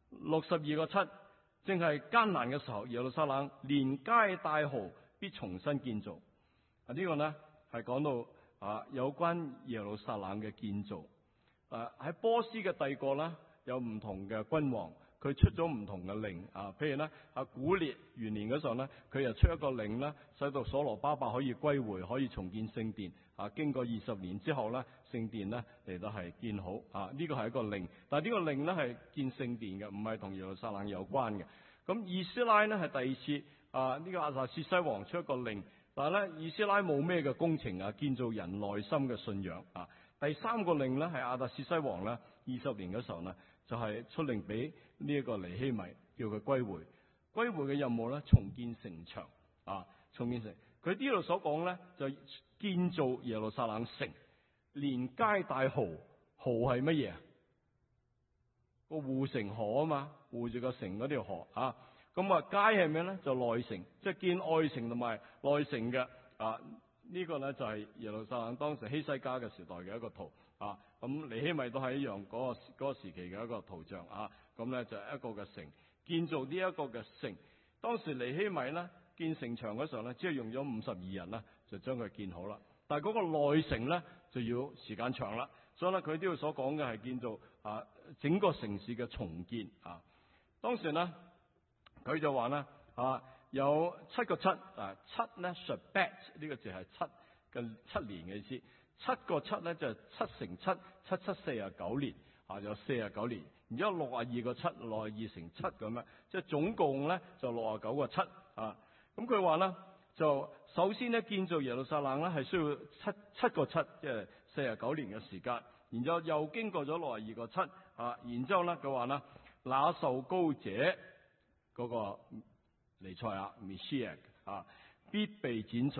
62個7，正係艱難嘅時候，耶路撒冷連街帶濠必重新建造。呢個咧係講到有關耶路撒冷嘅建造。喺波斯嘅帝國咧，有唔同嘅君王，佢出咗唔同嘅令。譬如咧古列元年嗰時候咧，佢又出一個令咧，使到所羅巴伯可以歸回，可以重建聖殿。經過20年之後咧，聖殿咧嚟到係建好。呢個係一個令，但係呢個令咧係建聖殿嘅，唔係同耶路撒冷有關嘅。咁以斯拉咧係第二次呢個亞達薛西王出一個令。但係咧，以斯拉冇咩嘅工程建造人內心嘅信仰。第三個令咧係亞達薛西王咧20年嘅時候呢，就係出令俾呢一個尼希米，叫佢歸回。歸回嘅任務咧，重建城牆。重建城。佢呢度所講咧，就建造耶路撒冷城，連街帶濠。濠係乜嘢？個護城河啊嘛，護住個城嗰條河。咁街係咩咧？就內城，即係建外城同埋內城嘅。呢個咧就係耶路撒冷當時希西家嘅時代嘅一個圖。咁尼希米都係一樣嗰個時期嘅一個圖像。咁咧就係一個嘅城，建造呢一個嘅城。當時尼希米咧建城牆嗰時候咧，只係用咗52人啦，就將佢建好啦。但係嗰個內城咧就要時間長啦，所以咧佢呢度所講嘅係建造整個城市嘅重建。當時咧。佢就話咧有7個7，七咧 Shabbat 呢個字係7年嘅意思。7個7咧就係7乘7，7 7 49年，有49年。然之後62個7，62乘7咁樣，即係總共咧就69個7。咁佢話咧就首先咧建造耶路撒冷咧係需要七個7，即係49年嘅時間。然之後又經過咗62個7，然之後咧佢話咧那受膏者。嗰個彌賽亞 Messiah 必被剪除，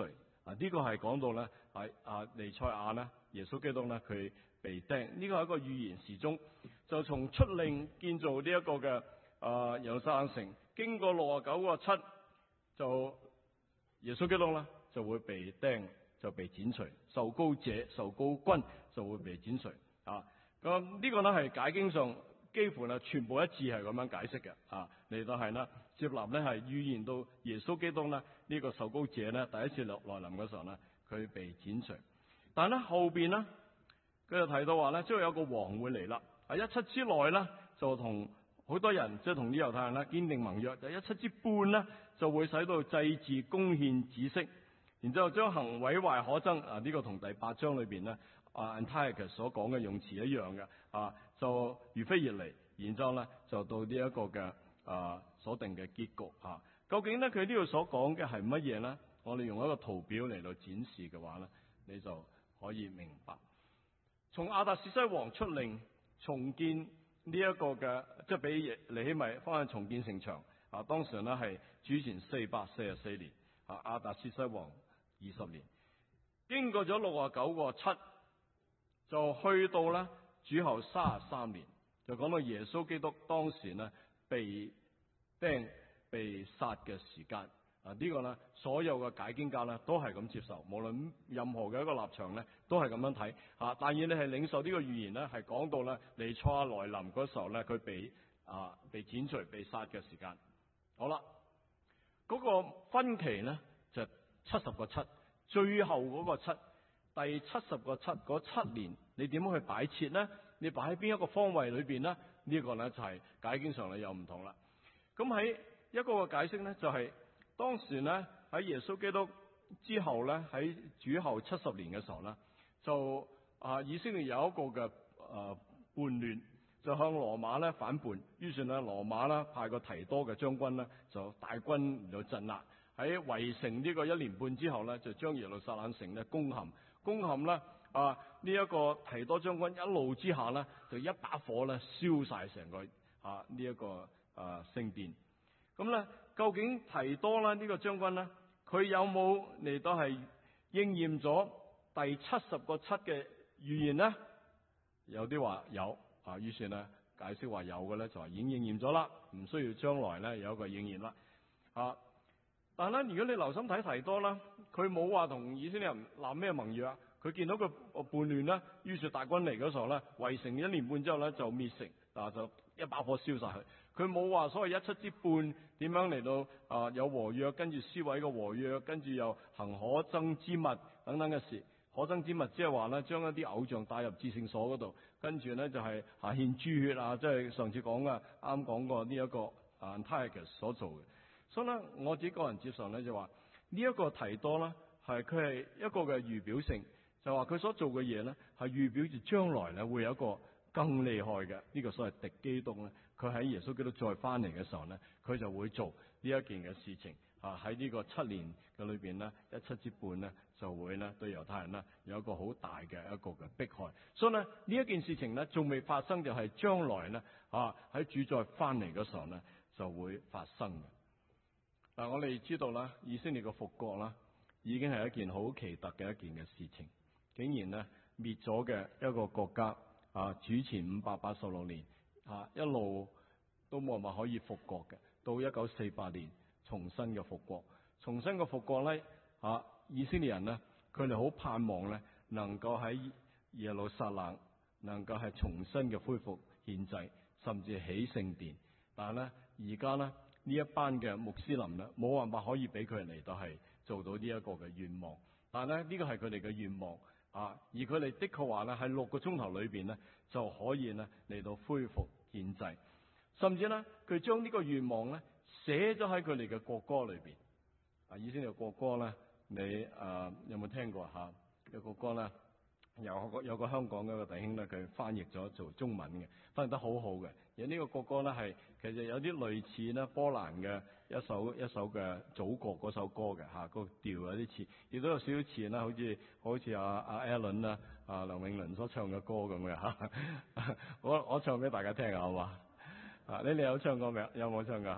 呢個係講到咧彌賽亞咧，耶穌基督咧佢被釘，呢個係一個預言時鐘，就從出令建造呢一個嘅耶路撒冷城，經過69個7，就耶穌基督咧就會被釘，就被剪除，受膏者、受膏君就會被剪除咁呢個咧係解經上幾乎咧全部一致係咁樣解釋嘅嚟到係咧接納咧係預言到耶穌基督咧呢個受膏者咧第一次來臨嘅時候咧佢被剪除，但係咧後邊咧佢就提到話咧將會有個王會嚟啦，17之內咧就同好多人即係同啲猶太人咧堅定盟約，就17之半咧就會使到祭祀公獻止息，然之後將行毀壞可憎呢個同第8章裏邊咧Antiochus 所講嘅用詞一樣嘅就如飛而嚟，然之後咧就到呢一個嘅所定嘅結局究竟咧佢呢度所講嘅係乜嘢咧？我哋用一個圖表嚟到展示嘅話咧，你就可以明白。從亞達薛西王出令重建呢一個嘅，即係俾尼希米翻去重建城牆當時咧係主前444年亞達薛西王20年，經過咗69個7，就去到咧主後33年，就講到耶穌基督當時咧被釘被殺嘅時間呢個咧所有嘅解經家咧都係咁接受，無論任何嘅一個立場咧都係咁樣睇但願你係領受呢個預言咧係講到咧彌賽亞來臨嗰時候咧佢被剪除被殺嘅時間。好啦，嗰個分期咧就70個7，最後嗰個7，第70個7嗰7年你點樣去擺設咧？你擺喺邊一個方位裏邊咧？呢個咧就係解經上咧又唔同啦。咁喺一個嘅解釋咧就係當時咧喺耶穌基督之後咧喺主後70年嘅時候咧就以色列有一個嘅叛亂，就向羅馬咧反叛，於是咧羅馬咧派個提多嘅將軍咧就大軍嚟到鎮壓，喺圍城呢個1年半之後咧就將耶路撒冷城咧攻陷咧呢一個提多將軍一怒之下咧就一把火咧燒晒成個呢一個聖殿。咁咧究竟提多咧呢個將軍咧佢有冇嚟到係應驗咗第70個7嘅預言咧？有啲話有於是咧解釋話有嘅咧就話已經應驗咗啦，唔需要將來咧有一個應驗啦但係咧如果你留心睇提多啦，佢冇話同以色列人立咩盟約，佢見到個叛亂啦，於是大軍嚟嗰時候咧圍城1年半之後咧就滅城就一把火燒晒佢。佢冇話所謂17之半點樣嚟到有和約，跟住撕毀個和約，跟住又行可憎之物等等嘅事。可憎之物即係話咧將一啲偶像帶入至聖所嗰度，跟住咧就係獻豬血即係上次講嘅啱講過呢一個Antiochus 所做嘅。所以咧我自己個人接受咧就話呢一個提多咧佢係一個嘅預表性，就話佢所做嘅嘢咧係預表住將來咧會有一個更厲害嘅呢個所謂敵基督咧，佢喺耶穌基督再翻嚟嘅時候咧，佢就會做呢一件嘅事情喺呢個7年嘅裏邊咧，17之半咧就會咧對猶太人咧有一個好大嘅一個嘅迫害。所以咧呢一件事情咧仲未發生，就係將來咧喺主再翻嚟嘅時候咧就會發生嘅。我哋知道啦，以色列嘅復國啦已經係一件好奇特嘅一件嘅事情，竟然咧滅咗嘅一個國家主前586年一路都冇人話可以復國嘅，到1948年重新嘅復國。重新嘅復國咧以色列人咧佢哋好盼望咧能夠喺耶路撒冷能夠係重新嘅恢復獻祭，甚至起聖殿。但係咧而家咧呢一班嘅穆斯林咧冇辦法可以俾佢哋嚟到係做到呢一個嘅願望。但係咧呢個係佢哋嘅願望而佢哋的確話咧喺6個鐘頭裏邊咧就可以咧嚟到恢復獻祭，甚至咧佢將呢個願望咧寫咗喺佢哋嘅國歌裏邊。以色列國歌咧，你有冇聽過有國歌咧？有個香港嘅一個弟兄咧，佢翻譯咗做中文嘅，翻譯得好好嘅。而呢個國歌咧係其實有啲類似咧波蘭嘅一首嘅祖國嗰首歌嘅個調有啲似，亦都有少少似啦，好似阿 Alan 啦梁詠麟所唱嘅歌咁嘅我唱俾大家聽下好嘛？你哋有唱過未？有冇唱過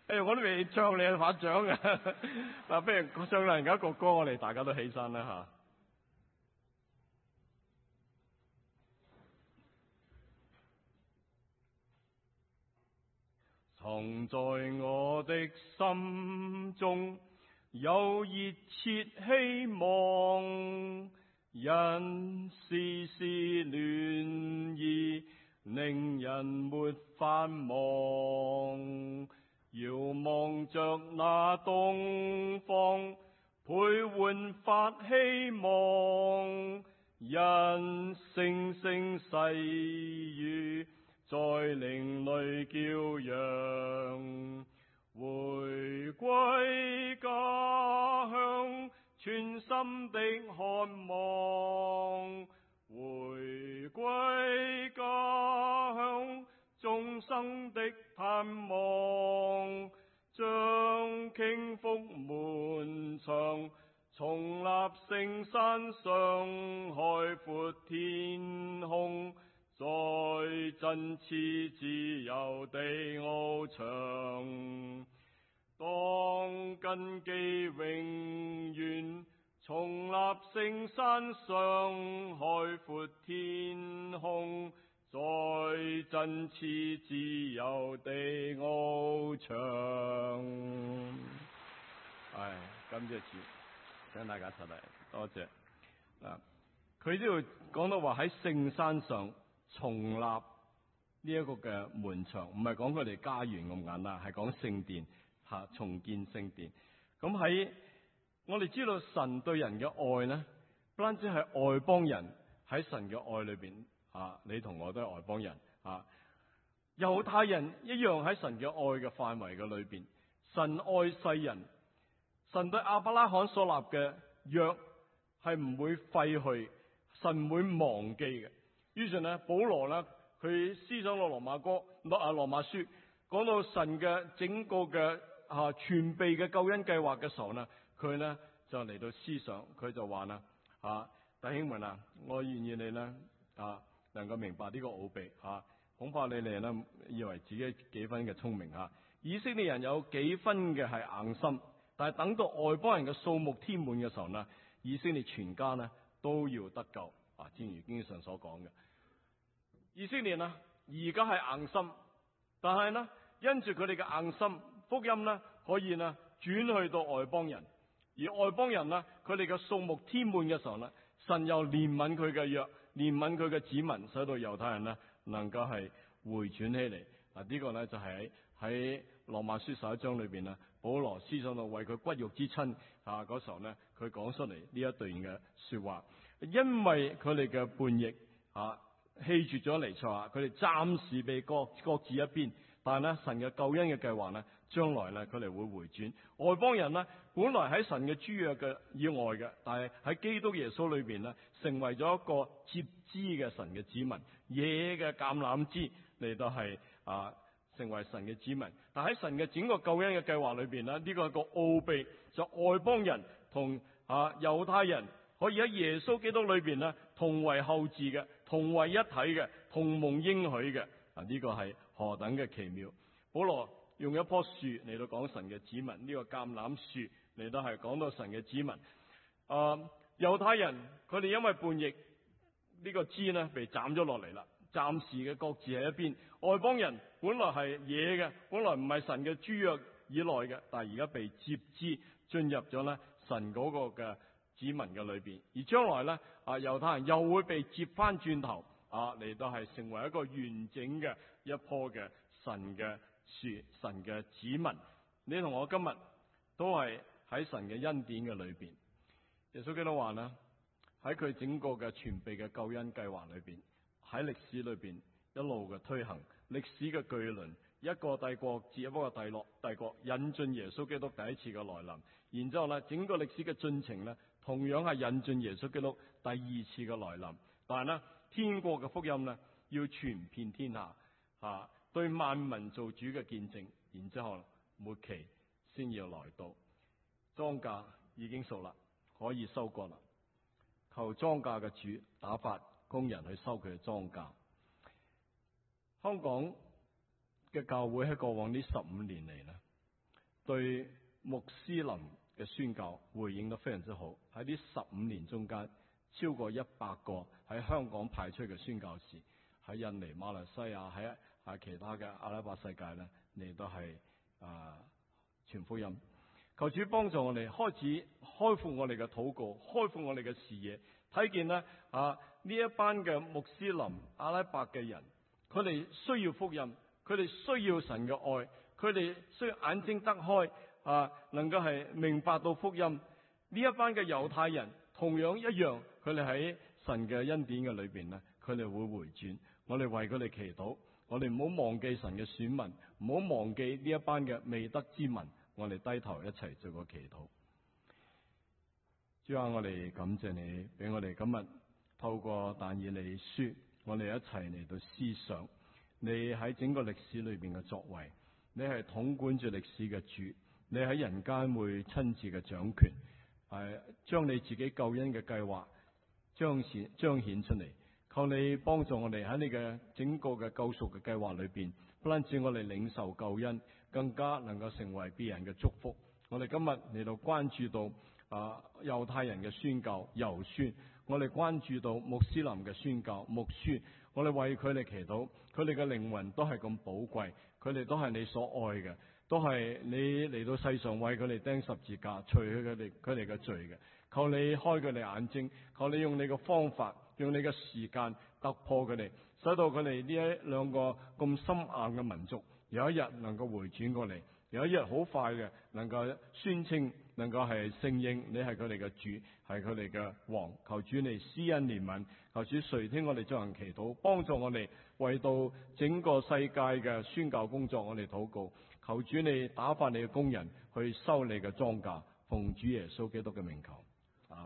我都未唱你就發掌嘅。嗱，不如唱另一個歌，我哋大家都起身啦吓。藏在我的心中有熱切希望，因絲絲暖意令人沒繁忙，遙望着那東方，倍煥發希望，因聲聲細語在靈裏叫揚，回歸家鄉，全心的渴望，回歸家鄉，眾生的盼望，將傾覆門牆，重立聖山上，開闊天空，在振翅自由地翱翔，當根基永遠，重立聖山上，開闊天空，在振翅自由地翱翔。感謝主，請大家出嚟，多謝。佢呢度講到話喺聖山上重立呢一個嘅門牆，唔係講佢哋家園咁簡單，係講聖殿重建聖殿。咁喺我哋知道神對人嘅愛呢，不單止係外邦人喺神嘅愛裏邊你同我都係外邦人猶太人一樣喺神嘅愛嘅範圍嘅裏邊。神愛世人，神對亞伯拉罕所立嘅約係唔會廢去，神唔會忘記嘅。於是呢，保羅呢，佢思想到羅馬書，講到神嘅整個嘅全備嘅救恩計劃嘅時候呢，佢呢就嚟到思想，佢就話啦弟兄們我願意你呢能夠明白呢個奧秘恐怕你哋呢以為自己幾分嘅聰明以色列人有幾分嘅係硬心，但係等到外邦人嘅數目添滿嘅時候呢，以色列全家呢都要得救正如經上所講嘅。以色列而家係硬心，但係呢因住佢哋嘅硬心，福音呢可以呢轉去到外邦人，而外邦人呢佢哋嘅數目添滿嘅時候呢，神又憐憫佢嘅約，憐憫佢嘅子民，使到猶太人呢能夠係回轉起嚟。呢個呢就係喺羅馬書11章裏邊呢，保羅思想到為佢骨肉之親嗰時候呢，佢講出嚟呢一段嘅說話。因為佢哋嘅叛逆棄絕咗彌賽亞，佢哋暫時被擱置一邊，但係呢神嘅救恩嘅計劃呢，將來呢佢哋會回轉。外邦人呢本來喺神嘅諸約嘅以外嘅，但係喺基督耶穌裏邊呢，成為咗一個接枝嘅神嘅子民，野嘅橄欖枝嚟到係成為神嘅子民。但喺神嘅整個救恩嘅計劃裏邊呢，呢個係個奧秘，就外邦人同猶太人可以喺耶穌基督裏邊呢同為後嗣嘅，同為一體嘅，同蒙應許嘅。呢個係何等嘅奇妙！保羅用一棵樹嚟到講神嘅子民，呢個橄欖樹嚟到係講到神嘅子民。猶太人佢哋因為叛逆，呢個枝呢被斬咗落嚟啦，暫時嘅擱置喺一邊。外邦人本來係野嘅，本來唔係神嘅諸約以內嘅，但係而家被接枝進入咗呢神嗰個嘅子民嘅裏邊。而將來呢猶太人又會被接翻轉頭嚟到係成為一個完整嘅一棵嘅神嘅樹，神嘅子民。你同我今日都係喺神嘅恩典嘅裏邊。耶穌基督話呢，喺佢整個嘅全備嘅救恩計劃裏邊，喺歷史裏邊一路嘅推行，歷史嘅巨輪，一個帝國接一個帝國引進耶穌基督第一次嘅來臨，然之後呢整個歷史嘅進程呢，同樣係引進耶穌基督第二次嘅來臨。但係呢天國嘅福音呢要傳遍天下對萬民做主嘅見證，然之後末期先要來到。莊稼已經熟啦，可以收割啦。求莊稼嘅主打發工人去收佢嘅莊稼。香港嘅教會喺過往呢15年嚟呢， 對穆斯林嘅宣教回應得非常之好。喺呢15年中間，超過100個喺香港派出嘅宣教士，喺印尼、馬來西亞、喺其他嘅阿拉伯世界咧，你都係傳福音。求主幫助我哋開始開闊我哋嘅禱告，開闊我哋嘅視野，睇見咧呢一班嘅穆斯林阿拉伯嘅人，佢哋需要福音，佢哋需要神嘅愛，佢哋需要眼睛得開能夠係明白到福音。呢一班嘅猶太人同樣一樣，佢哋喺神嘅恩典嘅裏邊咧，佢哋會回轉。我哋為佢哋祈禱，我哋唔好忘記神嘅選民，唔好忘記呢一班嘅未得之民。我哋低頭一齊做個祈禱。主啊，我哋感謝你，俾我哋今日透過但以理書，我哋一齊嚟到思想你喺整個歷史裏邊嘅作為。你係統管住歷史嘅主，你喺人間會親自嘅掌權，將你自己救恩嘅計劃彰顯出嚟。求你幫助我哋喺你嘅整個嘅救贖嘅計劃裏邊，不單止我哋領受救恩，更加能夠成為別人嘅祝福。我哋今日嚟到關注到猶太人嘅宣教猶宣，我哋關注到穆斯林嘅宣教穆宣，我哋為佢哋祈禱，佢哋嘅靈魂都係咁寶貴，佢哋都係你所愛嘅，都係你嚟到世上為佢哋釘十字架，除去佢哋嘅罪嘅。求你開佢哋眼睛，求你用你嘅方法，用你嘅時間突破佢哋，使到佢哋呢一兩個咁心硬嘅民族，有一日能夠回轉過嚟，有一日好快嘅能夠宣稱，能夠係承認你係佢哋嘅主，係佢哋嘅王。求主你施恩憐憫，求主垂聽我哋進行祈禱，幫助我哋為到整個世界嘅宣教工作，我哋禱告。求主你打發你嘅工人去收你嘅莊稼，奉主耶穌基督嘅名求。